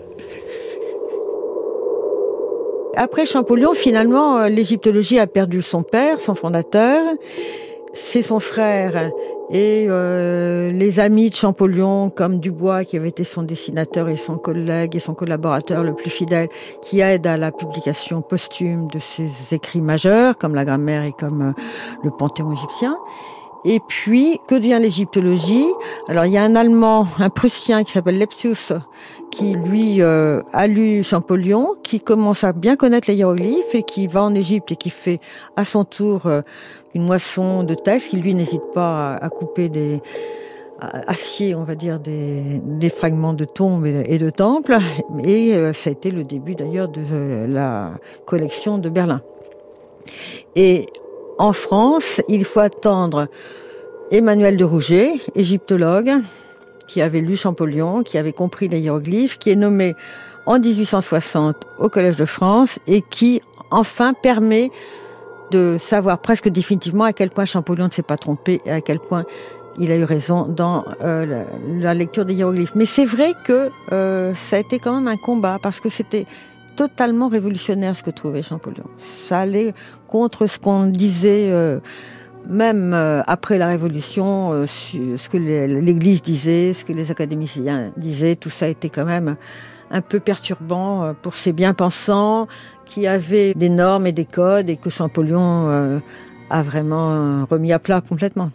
[SPEAKER 5] Après Champollion, finalement, l'égyptologie a perdu son père, son fondateur. C'est son frère et euh, les amis de Champollion, comme Dubois, qui avait été son dessinateur et son collègue et son collaborateur le plus fidèle, qui aident à la publication posthume de ses écrits majeurs, comme la grammaire et comme euh, le Panthéon égyptien. Et puis, que devient l'égyptologie ? Alors, il y a un Allemand, un Prussien qui s'appelle Lepsius, qui, lui, euh, a lu Champollion, qui commence à bien connaître les hiéroglyphes et qui va en Égypte et qui fait à son tour euh, une moisson de textes, qui, lui, n'hésite pas à, à couper des... à acier, on va dire, des, des fragments de tombes et, et de temples. Et euh, ça a été le début, d'ailleurs, de euh, la collection de Berlin. Et en France, il faut attendre Emmanuel de Rouget, égyptologue, qui avait lu Champollion, qui avait compris les hiéroglyphes, qui est nommé en dix-huit cent soixante au Collège de France et qui, enfin, permet de savoir presque définitivement à quel point Champollion ne s'est pas trompé et à quel point il a eu raison dans euh, la, la lecture des hiéroglyphes. Mais c'est vrai que euh, ça a été quand même un combat parce que c'était totalement révolutionnaire ce que trouvait Champollion. Ça allait contre ce qu'on disait, euh, même euh, après la Révolution, euh, ce que les, l'Église disait, ce que les académiciens disaient. Tout ça était quand même un peu perturbant euh, pour ces bien-pensants qui avaient des normes et des codes et que Champollion euh, a vraiment remis à plat complètement.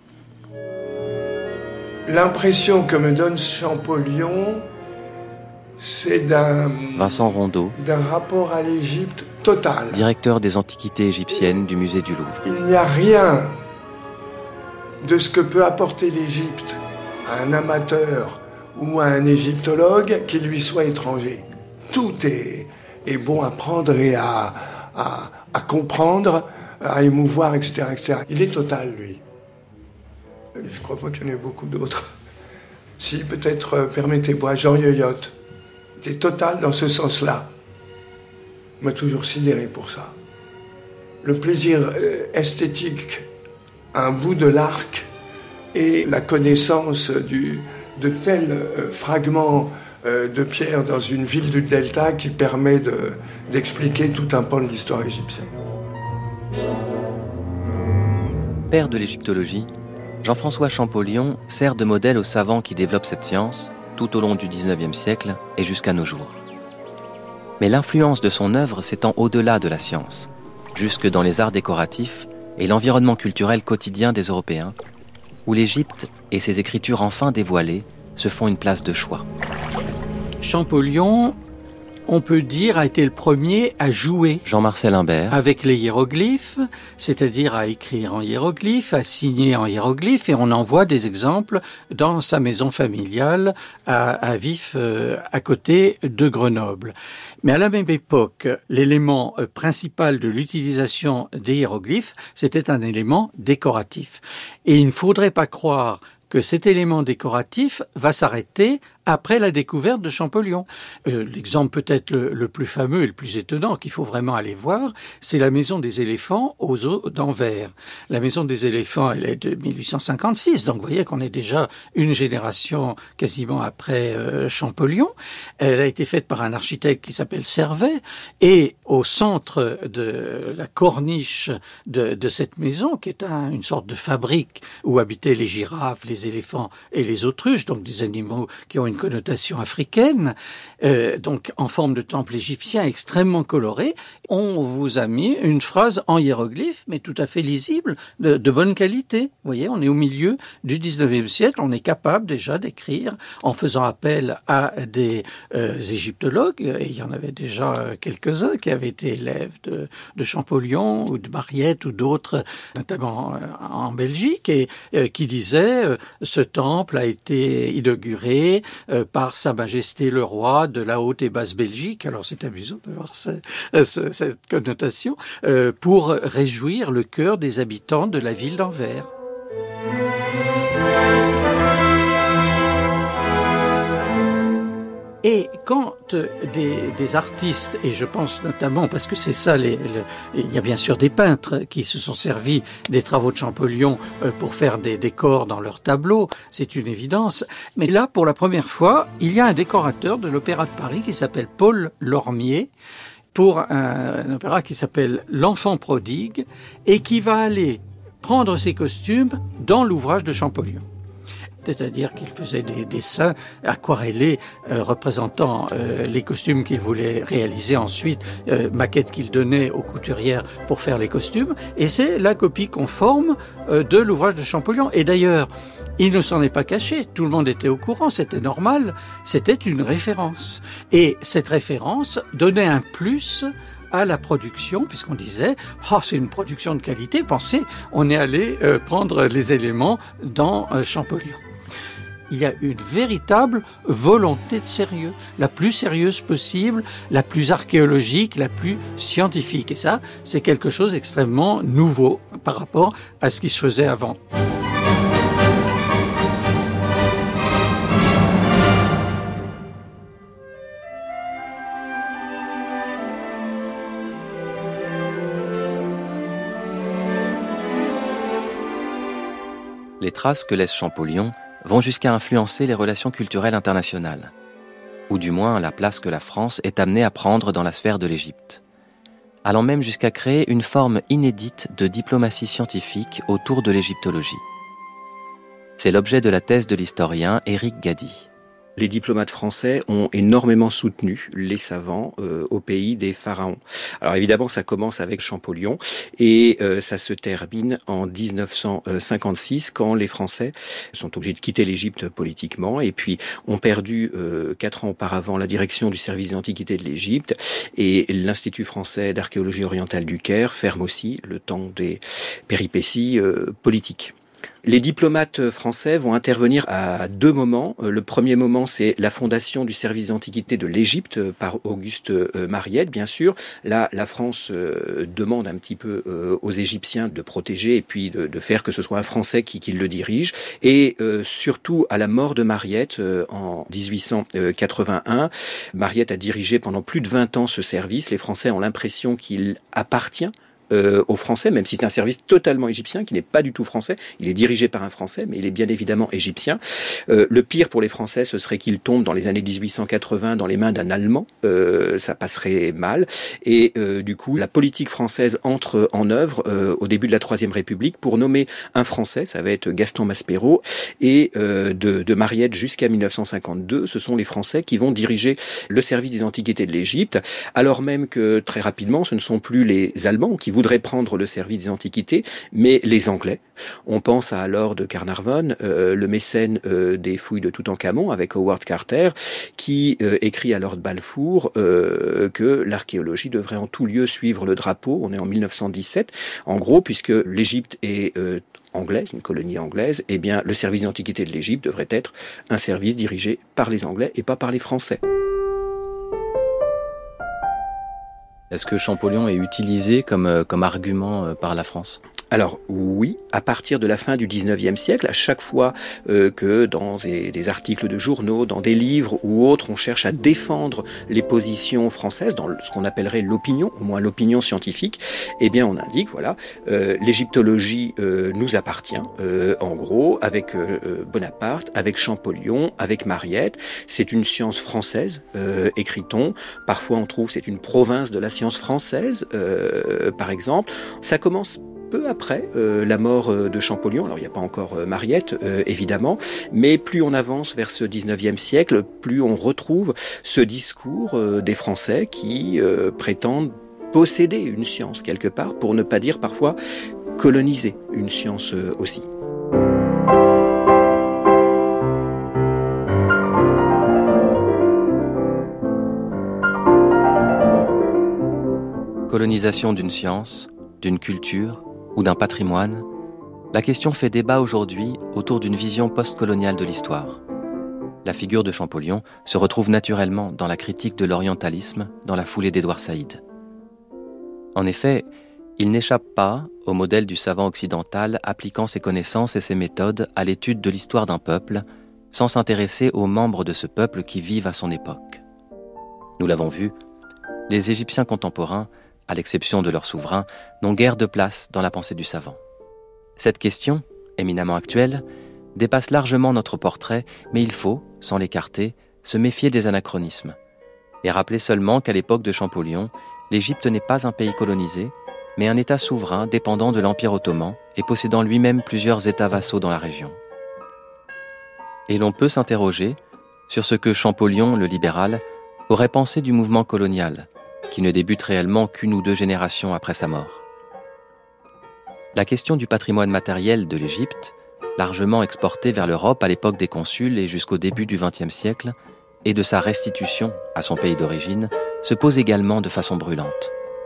[SPEAKER 15] L'impression que me donne Champollion, c'est d'un,
[SPEAKER 6] Vincent Rondeau,
[SPEAKER 15] d'un rapport à l'Égypte total.
[SPEAKER 6] Directeur des antiquités égyptiennes du musée du Louvre.
[SPEAKER 15] Il n'y a rien de ce que peut apporter l'Égypte à un amateur ou à un égyptologue qui lui soit étranger. Tout est, est bon à prendre et à, à, à comprendre, à émouvoir, et cetera, et cetera. Il est total, lui. Je ne crois pas qu'il y en ait beaucoup d'autres. Si, peut-être, euh, permettez-moi, Jean Yoyotte était total dans ce sens-là. Il m'a toujours sidéré pour ça. Le plaisir euh, esthétique à un bout de l'arc et la connaissance du, de tels euh, fragments euh, de pierre dans une ville du Delta qui permet de, d'expliquer tout un pan de l'histoire égyptienne.
[SPEAKER 6] Père de l'égyptologie, Jean-François Champollion sert de modèle aux savants qui développent cette science tout au long du dix-neuvième siècle et jusqu'à nos jours. Mais l'influence de son œuvre s'étend au-delà de la science, jusque dans les arts décoratifs et l'environnement culturel quotidien des Européens, où l'Égypte et ses écritures enfin dévoilées se font une place de choix.
[SPEAKER 14] Champollion, on peut dire, a été le premier à jouer
[SPEAKER 6] Jean-Marcel Imbert
[SPEAKER 14] avec les hiéroglyphes, c'est-à-dire à écrire en hiéroglyphes, à signer en hiéroglyphes, et on en voit des exemples dans sa maison familiale à, à Vif, euh, à côté de Grenoble. Mais à la même époque, l'élément principal de l'utilisation des hiéroglyphes, c'était un élément décoratif. Et il ne faudrait pas croire que cet élément décoratif va s'arrêter après la découverte de Champollion. Euh, l'exemple peut-être le, le plus fameux et le plus étonnant qu'il faut vraiment aller voir, c'est la maison des éléphants aux eaux d'Anvers. La maison des éléphants, elle est de mille huit cent cinquante-six, donc vous voyez qu'on est déjà une génération quasiment après euh, Champollion. Elle a été faite par un architecte qui s'appelle Servet, et au centre de la corniche de, de cette maison, qui est un, une sorte de fabrique où habitaient les girafes, les éléphants et les autruches, donc des animaux qui ont une connotation africaine, euh, donc en forme de temple égyptien extrêmement coloré, on vous a mis une phrase en hiéroglyphe, mais tout à fait lisible, de, de bonne qualité. Vous voyez, on est au milieu du dix-neuvième siècle, on est capable déjà d'écrire en faisant appel à des euh, égyptologues, et il y en avait déjà quelques-uns qui avaient été élèves de, de Champollion ou de Mariette ou d'autres, notamment euh, en Belgique, et euh, qui disaient euh, ce temple a été inauguré euh, par Sa Majesté le Roi de la Haute et Basse Belgique. Alors c'est amusant de voir ce, ce, cette connotation, euh, pour réjouir le cœur des habitants de la ville d'Anvers. Et quand des, des artistes, et je pense notamment, parce que c'est ça, les, les, il y a bien sûr des peintres qui se sont servis des travaux de Champollion pour faire des décors dans leurs tableaux, c'est une évidence. Mais là, pour la première fois, il y a un décorateur de l'Opéra de Paris qui s'appelle Paul Lormier, pour un, un opéra qui s'appelle L'Enfant prodigue, et qui va aller prendre ses costumes dans l'ouvrage de Champollion. c'est-à-dire qu'il faisait des dessins aquarellés euh, représentant euh, les costumes qu'il voulait réaliser ensuite, euh, maquettes qu'il donnait aux couturières pour faire les costumes, et c'est la copie conforme euh, de l'ouvrage de Champollion. Et d'ailleurs, il ne s'en est pas caché, tout le monde était au courant, c'était normal, c'était une référence. Et cette référence donnait un plus à la production, puisqu'on disait « Oh, c'est une production de qualité, pensez, on est allé euh, prendre les éléments dans euh, Champollion ». Il y a une véritable volonté de sérieux, la plus sérieuse possible, la plus archéologique, la plus scientifique. Et ça, c'est quelque chose d'extrêmement nouveau par rapport à ce qui se faisait avant.
[SPEAKER 6] Les traces que laisse Champollion vont jusqu'à influencer les relations culturelles internationales, ou du moins la place que la France est amenée à prendre dans la sphère de l'Égypte, allant même jusqu'à créer une forme inédite de diplomatie scientifique autour de l'égyptologie. C'est l'objet de la thèse de l'historien Éric Gady.
[SPEAKER 11] Les diplomates français ont énormément soutenu les savants euh, au pays des pharaons. Alors évidemment, ça commence avec Champollion et euh, ça se termine en dix-neuf cent cinquante-six quand les Français sont obligés de quitter l'Égypte politiquement et puis ont perdu euh, quatre ans auparavant la direction du service des antiquités de l'Égypte et l'Institut français d'archéologie orientale du Caire ferme aussi le temps des péripéties euh, politiques. Les diplomates français vont intervenir à deux moments. Le premier moment, c'est la fondation du service d'antiquité de l'Égypte par Auguste Mariette, bien sûr. Là, la France demande un petit peu aux Égyptiens de protéger et puis de, de faire que ce soit un Français qui, qui le dirige. Et euh, surtout, à la mort de Mariette en dix-huit cent quatre-vingt-un, Mariette a dirigé pendant plus de vingt ans ce service. Les Français ont l'impression qu'il appartient Euh, aux Français, même si c'est un service totalement égyptien, qui n'est pas du tout français. Il est dirigé par un Français, mais il est bien évidemment égyptien. Euh, le pire pour les Français, ce serait qu'il tombe dans les années dix-huit cent quatre-vingts dans les mains d'un Allemand. Euh, ça passerait mal. Et euh, du coup, la politique française entre en œuvre euh, au début de la Troisième République pour nommer un Français, ça va être Gaston Maspero, et euh, de, de Mariette jusqu'à dix-neuf cent cinquante-deux, ce sont les Français qui vont diriger le service des antiquités de l'Égypte, alors même que très rapidement, ce ne sont plus les Allemands qui voudraient prendre le service des antiquités, mais les Anglais. On pense à Lord Carnarvon, euh, le mécène euh, des fouilles de Toutankhamon, avec Howard Carter, qui euh, écrit à Lord Balfour euh, que l'archéologie devrait en tout lieu suivre le drapeau. On est en dix-neuf cent dix-sept. En gros, puisque l'Égypte est euh, anglaise, une colonie anglaise, eh bien, le service d'antiquité de l'Égypte devrait être un service dirigé par les Anglais et pas par les Français.
[SPEAKER 6] Est-ce que Champollion est utilisé comme, comme argument par la France ?
[SPEAKER 11] Alors oui, à partir de la fin du dix-neuvième siècle, à chaque fois euh, que dans des, des articles de journaux, dans des livres ou autres, on cherche à défendre les positions françaises, dans ce qu'on appellerait l'opinion, au moins l'opinion scientifique, eh bien on indique, voilà, euh, l'égyptologie euh, nous appartient, euh, en gros, avec euh, Bonaparte, avec Champollion, avec Mariette. C'est une science française, euh, écrit-on. Parfois on trouve c'est une province de la science française, euh, par exemple. Ça commence peu après euh, la mort euh, de Champollion. Alors il n'y a pas encore euh, Mariette, euh, évidemment, mais plus on avance vers ce dix-neuvième siècle, plus on retrouve ce discours euh, des Français qui euh, prétendent posséder une science quelque part, pour ne pas dire parfois coloniser une science euh, aussi.
[SPEAKER 6] Colonisation d'une science, d'une culture ou d'un patrimoine, la question fait débat aujourd'hui autour d'une vision postcoloniale de l'histoire. La figure de Champollion se retrouve naturellement dans la critique de l'orientalisme dans la foulée d'Édouard Saïd. En effet, il n'échappe pas au modèle du savant occidental appliquant ses connaissances et ses méthodes à l'étude de l'histoire d'un peuple, sans s'intéresser aux membres de ce peuple qui vivent à son époque. Nous l'avons vu, les Égyptiens contemporains, à l'exception de leur souverain, n'ont guère de place dans la pensée du savant. Cette question, éminemment actuelle, dépasse largement notre portrait, mais il faut, sans l'écarter, se méfier des anachronismes et rappeler seulement qu'à l'époque de Champollion, l'Égypte n'est pas un pays colonisé, mais un État souverain dépendant de l'Empire ottoman et possédant lui-même plusieurs États vassaux dans la région. Et l'on peut s'interroger sur ce que Champollion, le libéral, aurait pensé du mouvement colonial, qui ne débute réellement qu'une ou deux générations après sa mort. La question du patrimoine matériel de l'Égypte, largement exporté vers l'Europe à l'époque des consuls et jusqu'au début du vingtième siècle, et de sa restitution à son pays d'origine, se pose également de façon brûlante.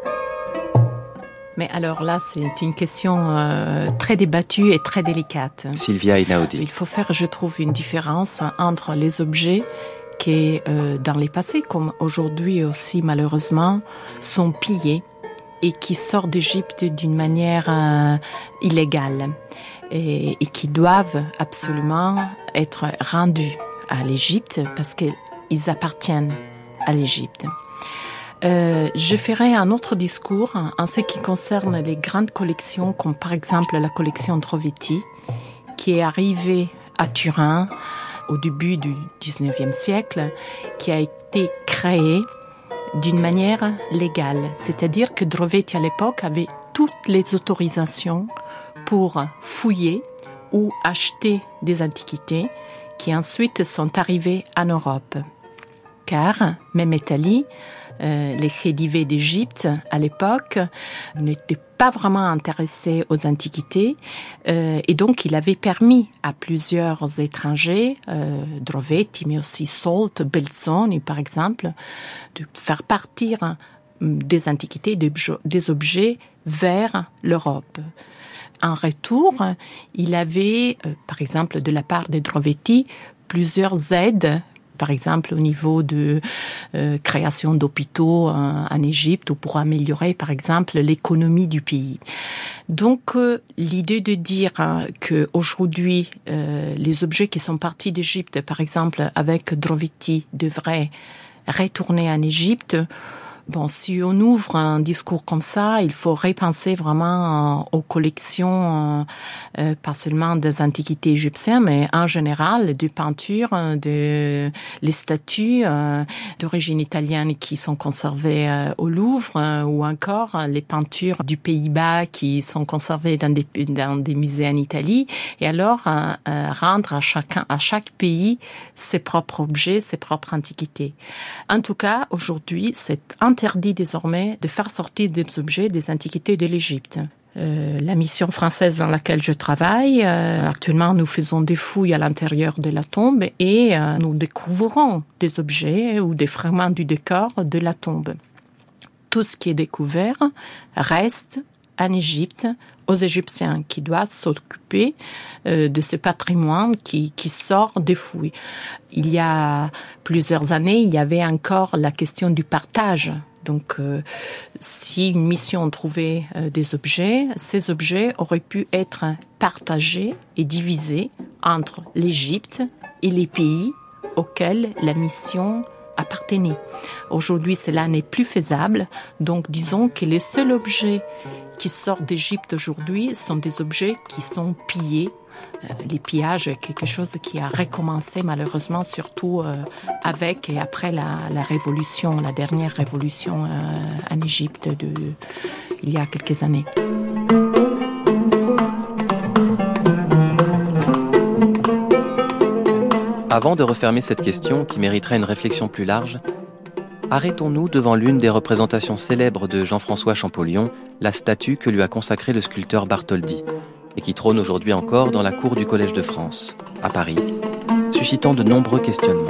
[SPEAKER 7] Mais alors là, c'est une question euh, très débattue et très délicate.
[SPEAKER 6] Sylvia Einaudi.
[SPEAKER 7] Il faut faire, je trouve, une différence entre les objets qui, euh, dans les passés, comme aujourd'hui aussi malheureusement, sont pillés et qui sortent d'Égypte d'une manière euh, illégale et, et qui doivent absolument être rendus à l'Égypte parce qu'ils appartiennent à l'Égypte. Euh, je ferai un autre discours en ce qui concerne les grandes collections, comme par exemple la collection Drovetti, qui est arrivée à Turin au début du dix-neuvième siècle, qui a été créée d'une manière légale. C'est-à-dire que Drovetti à l'époque avait toutes les autorisations pour fouiller ou acheter des antiquités qui ensuite sont arrivées en Europe. Car Mehmet Ali, Euh, les Khedives d'Égypte à l'époque n'étaient pas vraiment intéressés aux antiquités euh, et donc il avait permis à plusieurs étrangers, euh, Drovetti mais aussi Solt, Belzoni par exemple, de faire partir des antiquités, des, des objets vers l'Europe. En retour, il avait, euh, par exemple de la part de Drovetti, plusieurs aides, par exemple au niveau de euh, création d'hôpitaux en, en Égypte ou pour améliorer par exemple l'économie du pays. Donc euh, l'idée de dire hein, que aujourd'hui euh, les objets qui sont partis d'Égypte par exemple avec Drovetti devraient retourner en Égypte. Bon, si on ouvre un discours comme ça, il faut repenser vraiment euh, aux collections, euh, euh, pas seulement des antiquités égyptiennes, mais en général des peintures, de, les statues euh, d'origine italienne qui sont conservées euh, au Louvre, euh, ou encore euh, les peintures du Pays-Bas qui sont conservées dans des, dans des musées en Italie. Et alors, euh, euh, rendre à chacun, à chaque pays ses propres objets, ses propres antiquités. En tout cas, aujourd'hui, c'est interdit désormais de faire sortir des objets des antiquités de l'Égypte. Euh, la mission française dans laquelle je travaille, euh, actuellement nous faisons des fouilles à l'intérieur de la tombe et euh, nous découvrons des objets ou des fragments du décor de la tombe. Tout ce qui est découvert reste en Égypte aux Égyptiens qui doivent s'occuper euh, de ce patrimoine qui, qui sort des fouilles. Il y a plusieurs années, il y avait encore la question du partage. Donc, euh, si une mission trouvait euh, des objets, ces objets auraient pu être partagés et divisés entre l'Égypte et les pays auxquels la mission appartenait. Aujourd'hui, cela n'est plus faisable. Donc, disons que les seuls objets qui sortent d'Égypte aujourd'hui sont des objets qui sont pillés. Euh, les pillages est quelque chose qui a recommencé malheureusement, surtout euh, avec et après la, la révolution, la dernière révolution euh, en Égypte de, il y a quelques années.
[SPEAKER 6] Avant de refermer cette question qui mériterait une réflexion plus large, arrêtons-nous devant l'une des représentations célèbres de Jean-François Champollion, la statue que lui a consacrée le sculpteur Bartholdi, et qui trône aujourd'hui encore dans la cour du Collège de France, à Paris, suscitant de nombreux questionnements.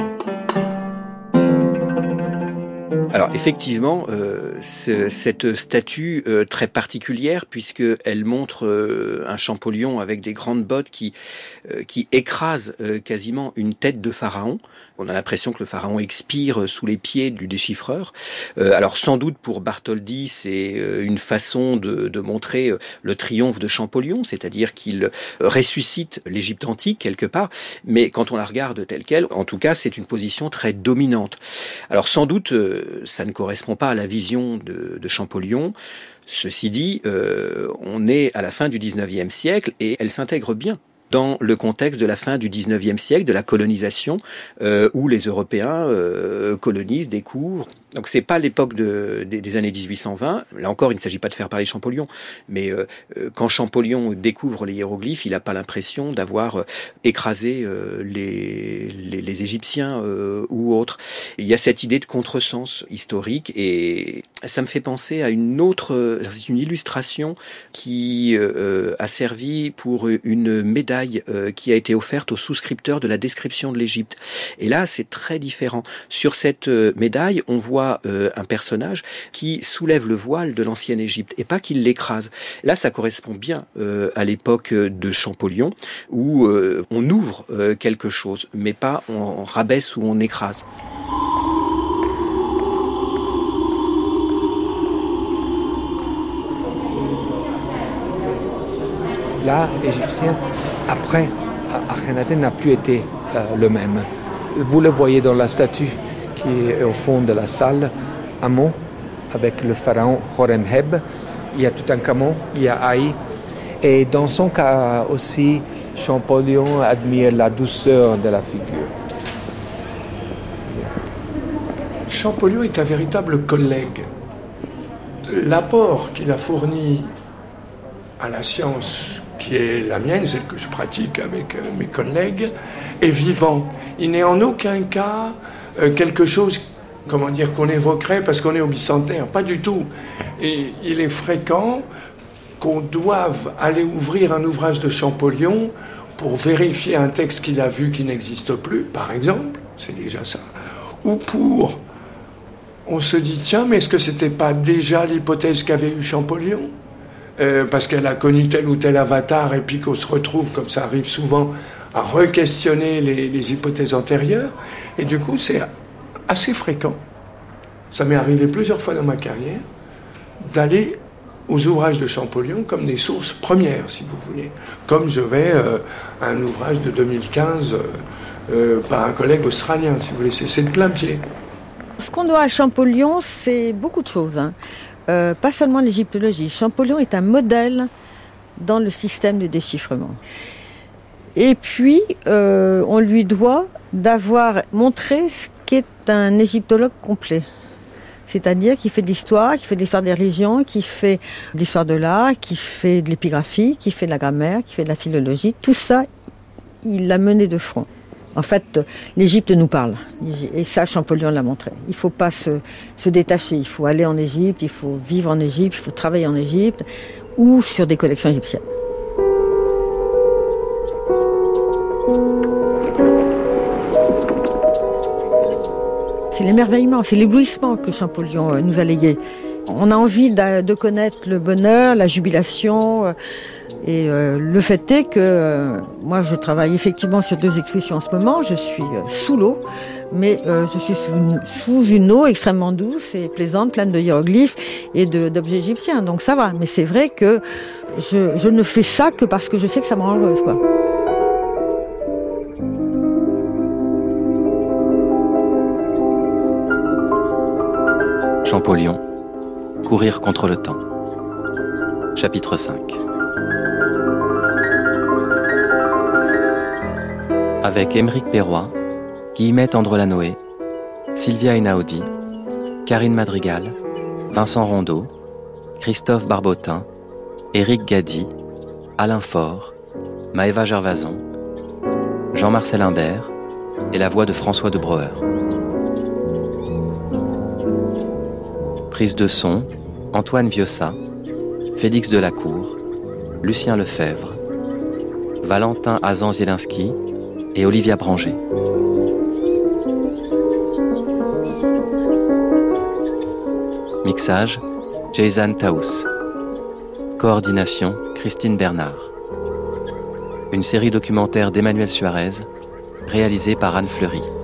[SPEAKER 11] Alors effectivement, euh, ce, cette statue euh, très particulière, puisqu'elle montre euh, un Champollion avec des grandes bottes qui, euh, qui écrase euh, quasiment une tête de pharaon. On a l'impression que le pharaon expire sous les pieds du déchiffreur. Euh, alors sans doute pour Bartholdi, c'est euh, une façon de, de montrer euh, le triomphe de Champollion, c'est-à-dire qu'il euh, ressuscite l'Égypte antique quelque part, mais quand on la regarde telle qu'elle, en tout cas, c'est une position très dominante. Alors sans doute, euh, ça ne correspond pas à la vision de, de Champollion. Ceci dit, euh, on est à la fin du dix-neuvième siècle et elle s'intègre bien dans le contexte de la fin du dix-neuvième siècle, de la colonisation, euh, où les Européens euh, colonisent, découvrent, Donc c'est pas l'époque de, des, des années dix-huit cent vingt. Là encore, il ne s'agit pas de faire parler Champollion, mais euh, quand Champollion découvre les hiéroglyphes, il n'a pas l'impression d'avoir euh, écrasé euh, les, les, les Égyptiens euh, ou autres. Il y a cette idée de contresens historique et ça me fait penser à une autre, c'est une illustration qui euh, a servi pour une médaille euh, qui a été offerte aux souscripteurs de la description de l'Égypte. Et là, c'est très différent. Sur cette euh, médaille, on voit Euh, un personnage qui soulève le voile de l'ancienne Égypte et pas qu'il l'écrase. Là, ça correspond bien euh, à l'époque de Champollion où euh, on ouvre euh, quelque chose, mais pas on rabaisse ou on écrase.
[SPEAKER 9] L'art égyptien, après Akhenaten, n'a plus été euh, le même. Vous le voyez dans la statue qui est au fond de la salle, Amon, avec le pharaon Horemheb. Il y a Toutankhamon, il y a Haï. Et dans son cas aussi, Champollion admire la douceur de la figure.
[SPEAKER 15] Champollion est un véritable collègue. L'apport qu'il a fourni à la science qui est la mienne, celle que je pratique avec mes collègues, est vivant. Il n'est en aucun cas quelque chose, comment dire, qu'on évoquerait parce qu'on est au bicentenaire. Pas du tout. Et il est fréquent qu'on doive aller ouvrir un ouvrage de Champollion pour vérifier un texte qu'il a vu qui n'existe plus, par exemple, c'est déjà ça. Ou pour, on se dit, tiens, mais est-ce que c'était pas déjà l'hypothèse qu'avait eu Champollion ? euh, Parce qu'elle a connu tel ou tel avatar et puis qu'on se retrouve, comme ça arrive souvent, à re-questionner les, les hypothèses antérieures. Et du coup, c'est assez fréquent. Ça m'est arrivé plusieurs fois dans ma carrière d'aller aux ouvrages de Champollion comme des sources premières, si vous voulez. Comme je vais euh, à un ouvrage de deux mille quinze euh, euh, par un collègue australien, si vous voulez. C'est, c'est de plein pied.
[SPEAKER 5] Ce qu'on doit à Champollion, c'est beaucoup de choses. Hein. Euh, pas seulement l'égyptologie. Champollion est un modèle dans le système de déchiffrement. Et puis, euh, on lui doit d'avoir montré ce qu'est un égyptologue complet. C'est-à-dire qui fait de l'histoire, qui fait de l'histoire des religions, qui fait de l'histoire de l'art, qui fait de l'épigraphie, qui fait de la grammaire, qui fait de la philologie. Tout ça, il l'a mené de front. En fait, l'Égypte nous parle. Et ça, Champollion l'a montré. Il ne faut pas se, se détacher. Il faut aller en Égypte, il faut vivre en Égypte, il faut travailler en Égypte ou sur des collections égyptiennes. C'est l'émerveillement, c'est l'éblouissement que Champollion nous a légué. On a envie de connaître le bonheur, la jubilation. Et euh, le fait est que euh, moi, je travaille effectivement sur deux expositions en ce moment. Je suis euh, sous l'eau, mais euh, je suis sous une, sous une eau extrêmement douce et plaisante, pleine de hiéroglyphes et de, d'objets égyptiens. Donc ça va. Mais c'est vrai que je, je ne fais ça que parce que je sais que ça me rend heureuse, quoi.
[SPEAKER 6] Champollion, courir contre le temps. Chapitre cinq. Avec Émeric Perroy, Guillemette Andrelanoé, Sylvia Einaudi, Karine Madrigal, Vincent Rondeau, Christophe Barbotin, Éric Gady, Alain Faure, Maëva Gervason, Jean-Marcel Imbert et la voix de François de Brouwer. Prise de son, Antoine Viossa, Félix Delacour, Lucien Lefebvre, Valentin Azan-Zielinski et Olivia Branger. Mixage, Jason Taous. Coordination, Christine Bernard. Une série documentaire d'Emmanuel Suarez, réalisée par Anne Fleury.